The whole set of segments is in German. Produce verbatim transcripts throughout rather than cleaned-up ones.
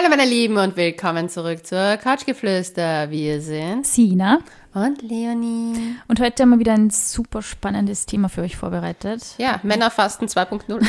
Hallo meine Lieben und willkommen zurück zur Couchgeflüster. Wir sind Sina und Leonie. Und heute haben wir wieder ein super spannendes Thema für euch vorbereitet. Ja, Männerfasten zwei Punkt null.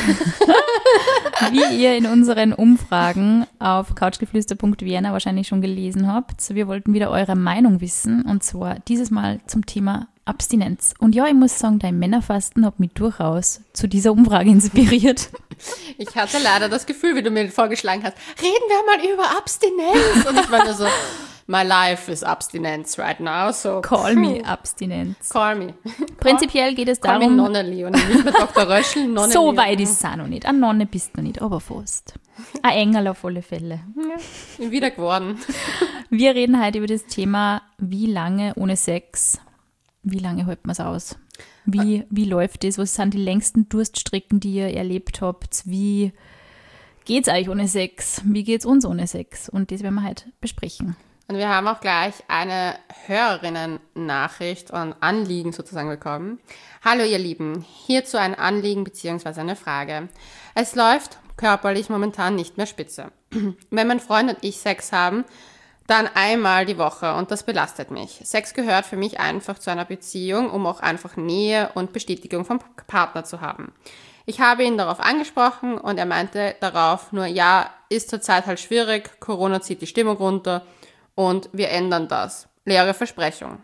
Wie ihr in unseren Umfragen auf couchgeflüster punkt vienna wahrscheinlich schon gelesen habt. Wir wollten wieder eure Meinung wissen und zwar dieses Mal zum Thema Abstinenz. Und ja, ich muss sagen, dein Männerfasten hat mich durchaus zu dieser Umfrage inspiriert. Ich hatte leider das Gefühl, wie du mir vorgeschlagen hast, reden wir mal über Abstinenz. Und ich war nur so, my life is Abstinenz right now. So Call me Abstinenz. Call me. Prinzipiell geht es Call darum... me Nonne Leonie, nicht mehr Doktor Röschel, Nonne So Leonie. weit ist es auch noch nicht. Eine Nonne bist du noch nicht, aber fast. Ein Engel auf alle Fälle. Ja, bin wieder geworden. Wir reden heute über das Thema, wie lange ohne Sex, wie lange hält man es aus? Wie, wie läuft das? Was sind die längsten Durststrecken, die ihr erlebt habt? Wie geht es euch ohne Sex? Wie geht es uns ohne Sex? Und das werden wir heute besprechen. Und wir haben auch gleich eine Hörerinnen-Nachricht und Anliegen sozusagen bekommen. Hallo ihr Lieben, hierzu ein Anliegen bzw. eine Frage. Es läuft körperlich momentan nicht mehr spitze. Wenn mein Freund und ich Sex haben, dann einmal die Woche und das belastet mich. Sex gehört für mich einfach zu einer Beziehung, um auch einfach Nähe und Bestätigung vom Partner zu haben. Ich habe ihn darauf angesprochen und er meinte darauf nur, ja, ist zurzeit halt schwierig, Corona zieht die Stimmung runter und wir ändern das. Leere Versprechung.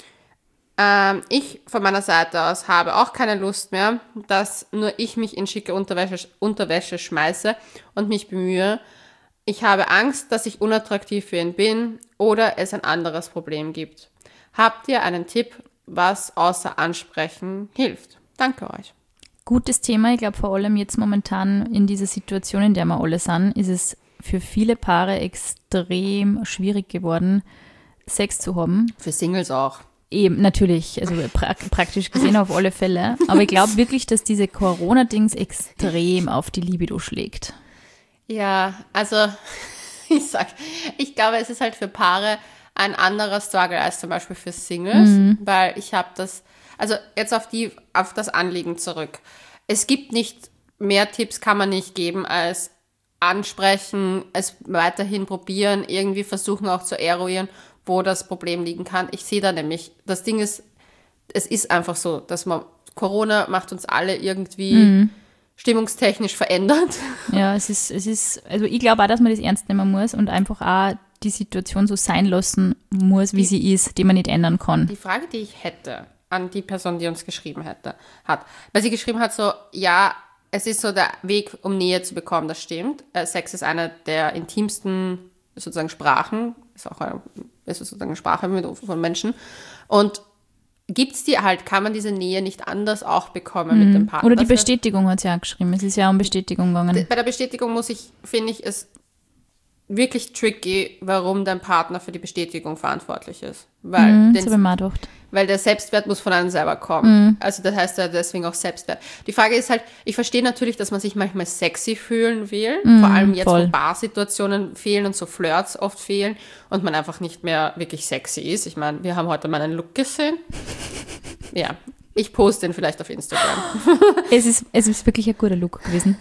Ähm, ich von meiner Seite aus habe auch keine Lust mehr, dass nur ich mich in schicke Unterwäsche, Unterwäsche schmeiße und mich bemühe. Ich habe Angst, dass ich unattraktiv für ihn bin oder es ein anderes Problem gibt. Habt ihr einen Tipp, was außer Ansprechen hilft? Danke euch. Gutes Thema. Ich glaube, vor allem jetzt momentan in dieser Situation, in der wir alle sind, ist es für viele Paare extrem schwierig geworden, Sex zu haben. Für Singles auch. Eben, natürlich, also pra- praktisch gesehen auf alle Fälle. Aber ich glaube wirklich, dass diese Corona-Dings extrem auf die Libido schlägt. Ja, also ich sag, ich glaube, es ist halt für Paare ein anderer Struggle als zum Beispiel für Singles, mhm. weil ich habe das, also jetzt auf die, auf das Anliegen zurück. Es gibt nicht, mehr Tipps kann man nicht geben als ansprechen, es weiterhin probieren, irgendwie versuchen auch zu eruieren, wo das Problem liegen kann. Ich sehe da nämlich, das Ding ist, es ist einfach so, dass man, Corona macht uns alle irgendwie mhm. stimmungstechnisch verändert. Ja, es ist, es ist, also ich glaube auch, dass man das ernst nehmen muss und einfach auch die Situation so sein lassen muss, wie die, sie ist, die man nicht ändern kann. Die Frage, die ich hätte an die Person, die uns geschrieben hätte, hat, weil sie geschrieben hat so, ja, es ist so der Weg, um Nähe zu bekommen, das stimmt. Sex ist eine der intimsten sozusagen Sprachen, ist auch eine, ist sozusagen eine Sprache von Menschen und gibt es die halt, kann man diese Nähe nicht anders auch bekommen mhm. mit dem Partner? Oder die Bestätigung hat sie auch geschrieben. Es ist ja um Bestätigung gegangen. Bei der Bestätigung muss ich, finde ich, es wirklich tricky, warum dein Partner für die Bestätigung verantwortlich ist. Weil, mhm, den, das habe ich mir auch gedacht. Weil der Selbstwert muss von einem selber kommen. Mhm. Also das heißt ja deswegen auch Selbstwert. Die Frage ist halt, ich verstehe natürlich, dass man sich manchmal sexy fühlen will, mhm, vor allem jetzt, voll. wo Barsituationen fehlen und so Flirts oft fehlen und man einfach nicht mehr wirklich sexy ist. Ich meine, wir haben heute meinen Look gesehen. Ja, ich poste ihn vielleicht auf Instagram. Es ist, es ist wirklich ein guter Look gewesen.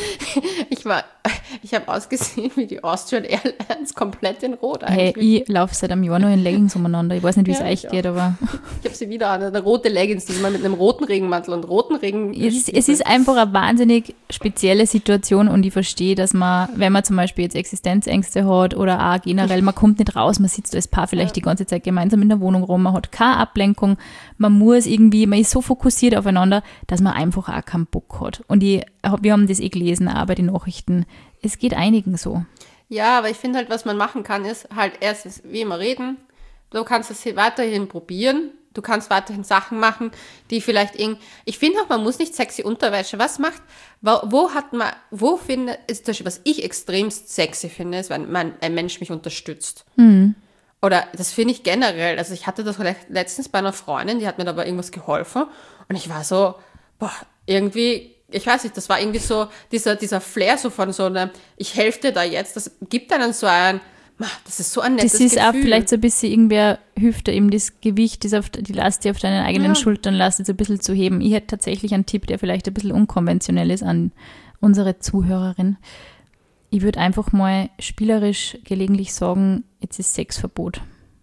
Ich war, ich habe ausgesehen wie die Austrian Airlines, komplett in Rot eigentlich. Hey, ich laufe seit einem Jahr noch in Leggings umeinander. Ich weiß nicht, wie es Ja, euch ich geht, auch. aber... Ich habe sie wieder an, eine rote Leggings, diesmal mit einem roten Regenmantel und roten Regen. Es ist, es ist einfach eine wahnsinnig spezielle Situation und ich verstehe, dass man, wenn man zum Beispiel jetzt Existenzängste hat oder auch generell, man kommt nicht raus, man sitzt als Paar vielleicht ja. die ganze Zeit gemeinsam in der Wohnung rum, man hat keine Ablenkung, man muss irgendwie, man ist so fokussiert aufeinander, dass man einfach auch keinen Bock hat. Und ich, wir haben das eh gelesen, auch bei den Nachrichten, es geht einigen so. Ja, aber ich finde halt, was man machen kann, ist halt erstens, wie immer reden, du kannst es weiterhin probieren, du kannst weiterhin Sachen machen, die vielleicht irgendwie, ich finde auch, man muss nicht sexy Unterwäsche, was macht, wo, wo hat man, wo finde, ist das, was ich extremst sexy finde, ist, wenn man, ein Mensch mich unterstützt. Mhm. Oder das finde ich generell, also ich hatte das letztens bei einer Freundin, die hat mir dabei irgendwas geholfen und ich war so, boah, irgendwie, ich weiß nicht, das war irgendwie so, dieser, dieser Flair so von so einem, ich helfe dir da jetzt, das gibt einen so ein, das ist so ein nettes Gefühl. Das ist Gefühl. auch vielleicht so ein bisschen, irgendwer hilft da eben das Gewicht, das auf, die Last, die auf deinen eigenen ja. Schultern lastet, so ein bisschen zu heben. Ich hätte tatsächlich einen Tipp, der vielleicht ein bisschen unkonventionell ist an unsere Zuhörerin. ich würde einfach mal spielerisch gelegentlich sagen, jetzt ist Sexverbot.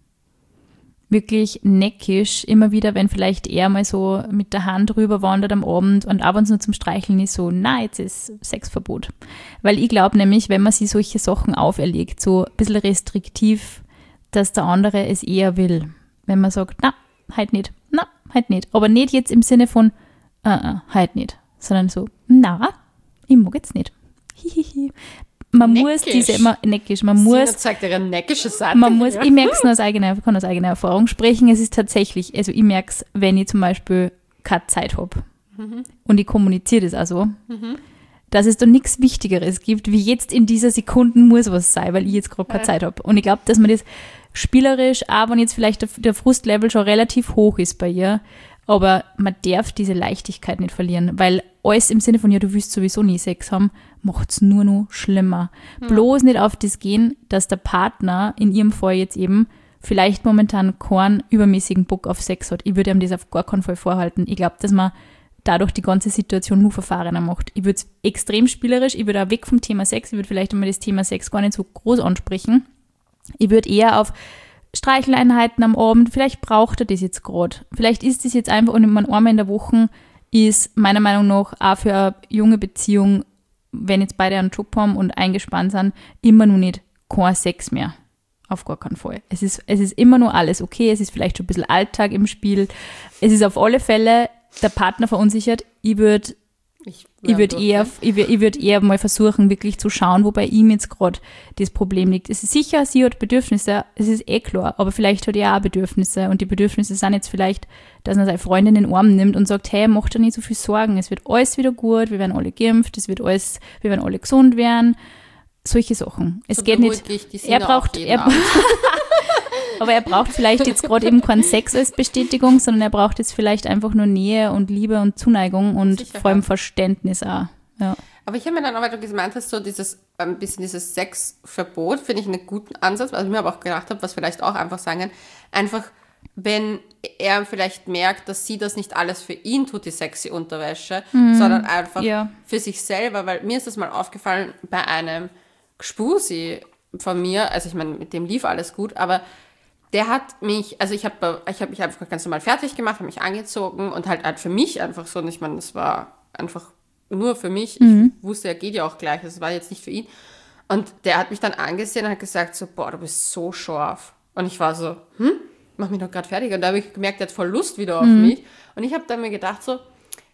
Wirklich neckisch, immer wieder, wenn vielleicht er mal so mit der Hand rüber wandert am Abend und ab und zu nur zum Streicheln ist so, na, jetzt ist Sexverbot. Weil ich glaube nämlich, wenn man sich solche Sachen auferlegt, so ein bisschen restriktiv, dass der andere es eher will. Wenn man sagt, na, halt nicht, na, halt nicht. Aber nicht jetzt im Sinne von, uh, uh, halt nicht, sondern so, na, ich mag jetzt nicht. Hihihi. Man neckisch. muss diese, man, neckisch, man Sie muss, zeigt ihre neckische Seite. man muss, ja. ich merke es nur aus eigener, kann aus eigener Erfahrung sprechen, es ist tatsächlich, also ich merke es, wenn ich zum Beispiel keine Zeit habe mhm. und ich kommuniziere das auch so, mhm. dass es da nichts Wichtigeres gibt, wie jetzt in dieser Sekunde muss was sein, weil ich jetzt gerade keine ja. Zeit habe. Und ich glaube, dass man das spielerisch, auch wenn jetzt vielleicht der, der Frustlevel schon relativ hoch ist bei ihr, aber man darf diese Leichtigkeit nicht verlieren, weil alles im Sinne von, ja, du willst sowieso nie Sex haben, macht es nur noch schlimmer. Ja. Bloß nicht auf das gehen, dass der Partner, in ihrem Fall jetzt eben, vielleicht momentan keinen übermäßigen Bock auf Sex hat. Ich würde ihm das auf gar keinen Fall vorhalten. Ich glaube, dass man dadurch die ganze Situation nur verfahrener macht. Ich würde es extrem spielerisch, ich würde auch weg vom Thema Sex, ich würde vielleicht einmal das Thema Sex gar nicht so groß ansprechen. Ich würde eher auf Streicheleinheiten am Abend, vielleicht braucht er das jetzt gerade. Vielleicht ist das jetzt einfach, und man einmal in der Woche ist meiner Meinung nach auch für eine junge Beziehung, wenn jetzt beide einen Job haben und eingespannt sind, immer noch nicht kein Sex mehr. Auf gar keinen Fall. Es ist, es ist immer nur alles okay, es ist vielleicht schon ein bisschen Alltag im Spiel. Es ist auf alle Fälle der Partner verunsichert. Ich würde Ich, ich würde eher, ich würd, ich würd eher mal versuchen, wirklich zu schauen, wo bei ihm jetzt gerade das Problem liegt. Es ist sicher, sie hat Bedürfnisse, es ist eh klar, aber vielleicht hat er auch Bedürfnisse und die Bedürfnisse sind jetzt vielleicht, dass er seine Freundin in den Arm nimmt und sagt, hey, mach dir nicht so viel Sorgen, es wird alles wieder gut, wir werden alle geimpft, es wird alles, wir werden alle gesund werden. Solche Sachen. Es so geht nicht, er braucht, er, aber er braucht vielleicht jetzt gerade eben keinen Sex als Bestätigung, sondern er braucht jetzt vielleicht einfach nur Nähe und Liebe und Zuneigung und Sicher, vor allem ja. Verständnis auch. Ja. Aber ich habe mir dann auch, weil du gemeint hast, so dieses, ein bisschen dieses Sexverbot, finde ich einen guten Ansatz, was ich mir aber auch gedacht habe, was vielleicht auch einfach sagen kann, einfach, wenn er vielleicht merkt, dass sie das nicht alles für ihn tut, die sexy Unterwäsche, mhm. sondern einfach ja. für sich selber, weil mir ist das mal aufgefallen bei einem Gspusi von mir, also ich meine, mit dem lief alles gut, aber der hat mich, also ich habe ich hab mich einfach ganz normal fertig gemacht, habe mich angezogen und halt, halt für mich einfach so, und ich meine, das war einfach nur für mich, mhm. ich wusste, er geht ja auch gleich, das war jetzt nicht für ihn, und der hat mich dann angesehen und hat gesagt so, boah, du bist so scharf, und ich war so, hm, mach mich doch gerade fertig, und da habe ich gemerkt, der hat voll Lust wieder auf mhm. mich, und ich habe dann mir gedacht so,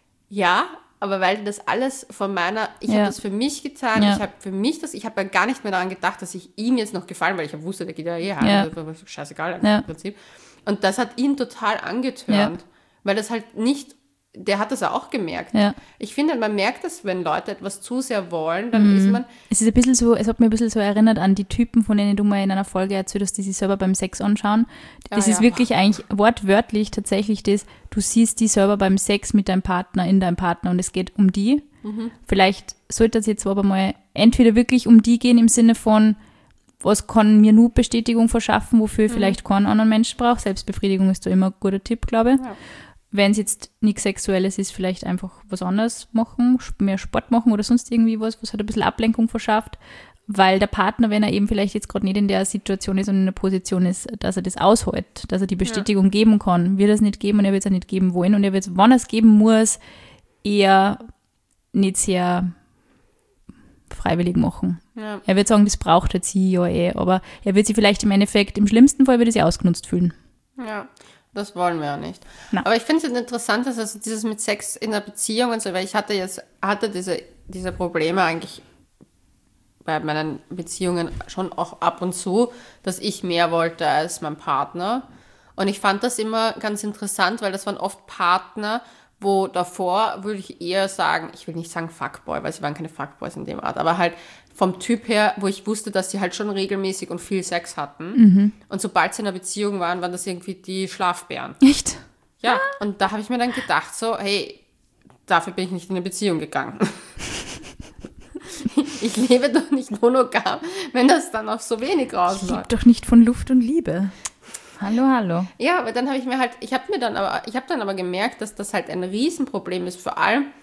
ja, aber weil das alles von meiner, ich ja. habe das für mich getan, ja. ich habe für mich das, ich habe ja gar nicht mehr daran gedacht, dass ich ihm jetzt noch gefallen, weil ich ja wusste, der geht ja eh heim, ja. das war scheißegal ja. im Prinzip. Und das hat ihn total angetörnt, ja. weil das halt nicht, der hat das auch gemerkt. Ja. Ich finde, man merkt das, wenn Leute etwas zu sehr wollen, dann mhm. ist man... Es ist ein bisschen so, es hat mir ein bisschen so erinnert an die Typen, von denen du mal in einer Folge erzählt hast, die sich selber beim Sex anschauen. Das ah, ist ja. wirklich eigentlich wortwörtlich tatsächlich das, du siehst die selber beim Sex mit deinem Partner, in deinem Partner, und es geht um die. Mhm. Vielleicht sollte es jetzt aber mal entweder wirklich um die gehen im Sinne von, was kann mir nur Bestätigung verschaffen, wofür ich mhm. vielleicht keinen anderen Menschen brauche. Selbstbefriedigung ist da immer ein guter Tipp, glaube ich. Ja. Wenn es jetzt nichts Sexuelles ist, vielleicht einfach was anderes machen, mehr Sport machen oder sonst irgendwie was, was halt ein bisschen Ablenkung verschafft, weil der Partner, wenn er eben vielleicht jetzt gerade nicht in der Situation ist und in der Position ist, dass er das aushält, dass er die Bestätigung ja. geben kann, wird er es nicht geben und er wird es auch nicht geben wollen, und er wird es, wann er es geben muss, eher nicht sehr freiwillig machen. Ja. Er wird sagen, das braucht jetzt sie ja eh, aber er wird sich vielleicht im Endeffekt, im schlimmsten Fall wird er sich ausgenutzt fühlen. Ja. Das wollen wir ja nicht. Na. Aber ich finde es interessant, dass also dieses mit Sex in der Beziehung und so, weil ich hatte jetzt, hatte diese, diese Probleme eigentlich bei meinen Beziehungen schon auch ab und zu, dass ich mehr wollte als mein Partner. Und ich fand das immer ganz interessant, weil das waren oft Partner, wo davor würde ich eher sagen, ich will nicht sagen Fuckboy, weil sie waren keine Fuckboys in dem Art, aber halt vom Typ her, wo ich wusste, dass sie halt schon regelmäßig und viel Sex hatten. Mhm. Und sobald sie in einer Beziehung waren, waren das irgendwie die Schlafbären. Echt? Ja, ah. Und da habe ich mir dann gedacht, so, hey, dafür bin ich nicht in eine Beziehung gegangen. Ich lebe doch nicht monogam, wenn das dann auf so wenig rausläuft. Ich lebe doch nicht von Luft und Liebe. Hallo, hallo. Ja, aber dann habe ich mir halt, ich habe mir dann aber, ich habe dann aber gemerkt, dass das halt ein Riesenproblem ist, vor allem,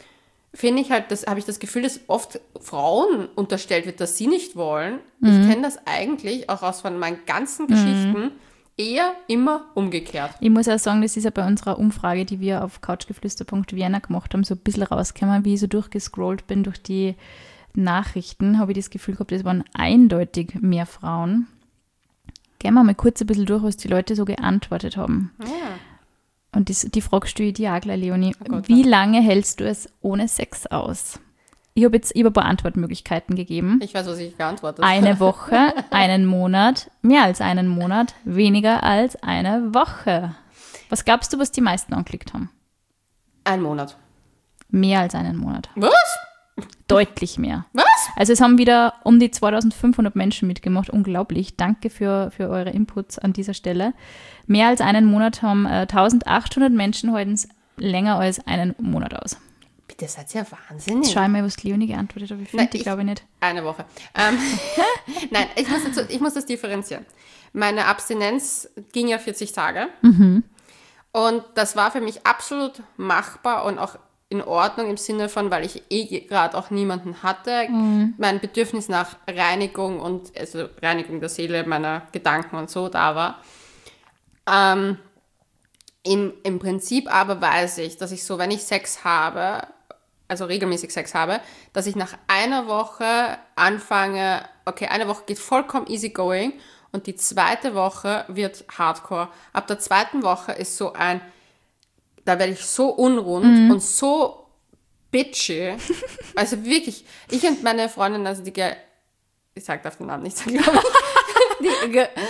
finde ich halt, das habe ich das Gefühl, dass oft Frauen unterstellt wird, dass sie nicht wollen. Mhm. Ich kenne das eigentlich auch aus von meinen ganzen Geschichten mhm. eher immer umgekehrt. Ich muss auch sagen, das ist ja bei unserer Umfrage, die wir auf couchgeflüster punkt vienna gemacht haben, so ein bisschen rausgekommen, wie ich so durchgescrollt bin durch die Nachrichten, habe ich das Gefühl gehabt, es waren eindeutig mehr Frauen. Gehen wir mal kurz ein bisschen durch, was die Leute so geantwortet haben. Ja. Und das, die Frage stelle ich dir auch gleich, Leonie. Oh Gott, wie lange hältst du es ohne Sex aus? Ich habe jetzt ich hab ein paar Antwortmöglichkeiten gegeben. Ich weiß, was ich geantwortet habe. Eine Woche, einen Monat, mehr als einen Monat, weniger als eine Woche. Was glaubst du, was die meisten angeklickt haben? Ein Monat. Mehr als einen Monat. Was? Deutlich mehr. Was? Also es haben wieder um die zweitausendfünfhundert Menschen mitgemacht. Unglaublich. Danke für, für eure Inputs an dieser Stelle. Mehr als einen Monat haben äh, eintausendachthundert Menschen halten es länger als einen Monat aus. Bitte, seid ihr wahnsinnig. Jetzt schau mal, was Leonie geantwortet hat. Ich finde die, glaube ich, nicht. Eine Woche. Ähm, Nein, ich muss, dazu, ich muss das differenzieren. Meine Abstinenz ging ja vierzig Tage. Mhm. Und das war für mich absolut machbar und auch in Ordnung im Sinne von, weil ich eh gerade auch niemanden hatte. Mhm. Mein Bedürfnis nach Reinigung und also Reinigung der Seele, meiner Gedanken und so da war. Ähm, im, Im Prinzip aber weiß ich, dass ich so, wenn ich Sex habe, also regelmäßig Sex habe, dass ich nach einer Woche anfange, okay, eine Woche geht vollkommen easy going und die zweite Woche wird hardcore. Ab der zweiten Woche ist so ein, da werde ich so unrund mhm. und so bitchy. Also wirklich, ich und meine Freundin, also die, ich sag darf den Namen nicht sagen, glaube ich, die,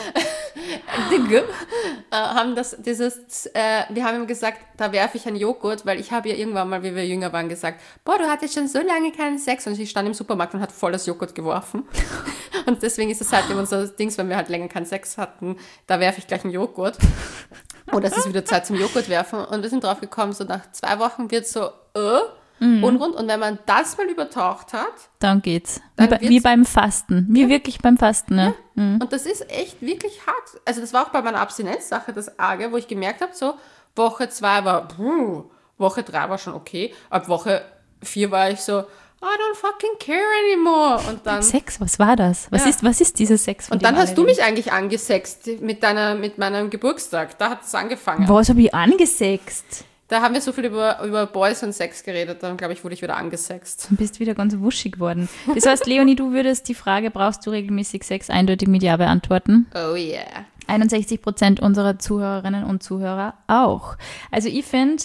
die äh, haben das, dieses, äh, wir haben ihm gesagt, da werfe ich einen Joghurt, weil ich habe ihr irgendwann mal, wie wir jünger waren, gesagt, boah, du hattest schon so lange keinen Sex. Und sie stand im Supermarkt und hat voll das Joghurt geworfen. Und deswegen ist es halt immer so das Ding, wenn wir halt länger keinen Sex hatten, da werfe ich gleich einen Joghurt. Oder es ist wieder Zeit zum Joghurt werfen. Und wir sind drauf gekommen, so nach zwei Wochen wird so äh, mhm. unrund. Und wenn man das mal übertaucht hat, dann geht's. Dann wie, bei, wie beim Fasten. Wie ja. wirklich beim Fasten. Ne? Ja. Mhm. Und das ist echt wirklich hart. Also das war auch bei meiner Abstinenzsache das Arge, wo ich gemerkt habe, so Woche zwei war, puh, Woche drei war schon okay. Ab Woche vier war ich so, I don't fucking care anymore. Und dann, Sex, was war das? Was, ja. ist, was ist dieser Sex? Und dann hast du mich eigentlich angesext mit, deiner, mit meinem Geburtstag. Da hat es angefangen. Was habe ich angesext? Da haben wir so viel über, über Boys und Sex geredet, dann glaube ich, wurde ich wieder angesext. Du bist wieder ganz wuschig geworden. Das heißt, Leonie, du würdest die Frage, brauchst du regelmäßig Sex, eindeutig mit Ja beantworten? Oh yeah. einundsechzig Prozent unserer Zuhörerinnen und Zuhörer auch. Also ich finde,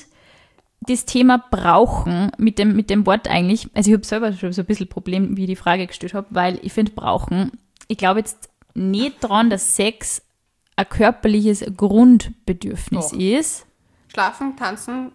das Thema brauchen mit dem, mit dem Wort eigentlich, also ich habe selber schon so ein bisschen Problem, wie ich die Frage gestellt habe, weil ich finde brauchen, ich glaube jetzt nicht dran, dass Sex ein körperliches Grundbedürfnis Doch. ist. Schlafen, tanzen,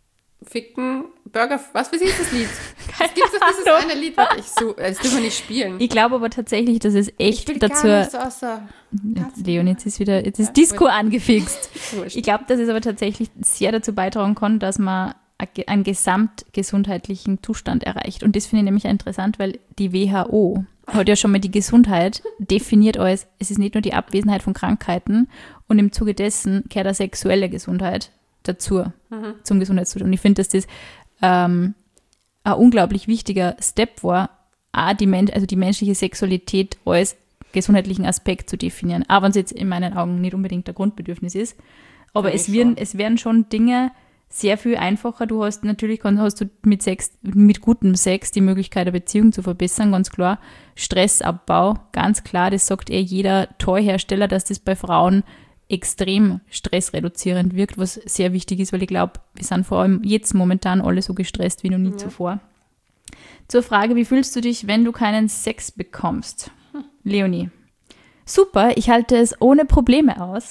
ficken, Burger, was für sie ist das Lied? Es gibt doch dieses eine Lied, was ich so, das dürfen wir nicht spielen. Ich glaube aber tatsächlich, dass es echt ich will dazu... Gar nicht so außer Leon, jetzt ist wieder, jetzt ist ja, Disco wurscht. Angefixt. Ich glaube, dass es aber tatsächlich sehr dazu beitragen kann, dass man einen gesamtgesundheitlichen Zustand erreicht. Und das finde ich nämlich interessant, weil die W H O hat ja schon mal die Gesundheit definiert als, es ist nicht nur die Abwesenheit von Krankheiten und im Zuge dessen gehört auch sexuelle Gesundheit dazu, mhm. zum Gesundheitszustand. Und ich finde, dass das ähm, ein unglaublich wichtiger Step war, auch die, Men- also die menschliche Sexualität als gesundheitlichen Aspekt zu definieren. Auch wenn es jetzt in meinen Augen nicht unbedingt der Grundbedürfnis ist. Aber es werden, es werden schon Dinge sehr viel einfacher. Du hast natürlich hast du mit Sex, mit gutem Sex die Möglichkeit, eine Beziehung zu verbessern, ganz klar. Stressabbau, ganz klar, das sagt eh jeder Toyhersteller, dass das bei Frauen extrem stressreduzierend wirkt, was sehr wichtig ist, weil ich glaube, wir sind vor allem jetzt momentan alle so gestresst wie noch nie ja. zuvor. Zur Frage, wie fühlst du dich, wenn du keinen Sex bekommst? Hm. Leonie. Super, ich halte es ohne Probleme aus.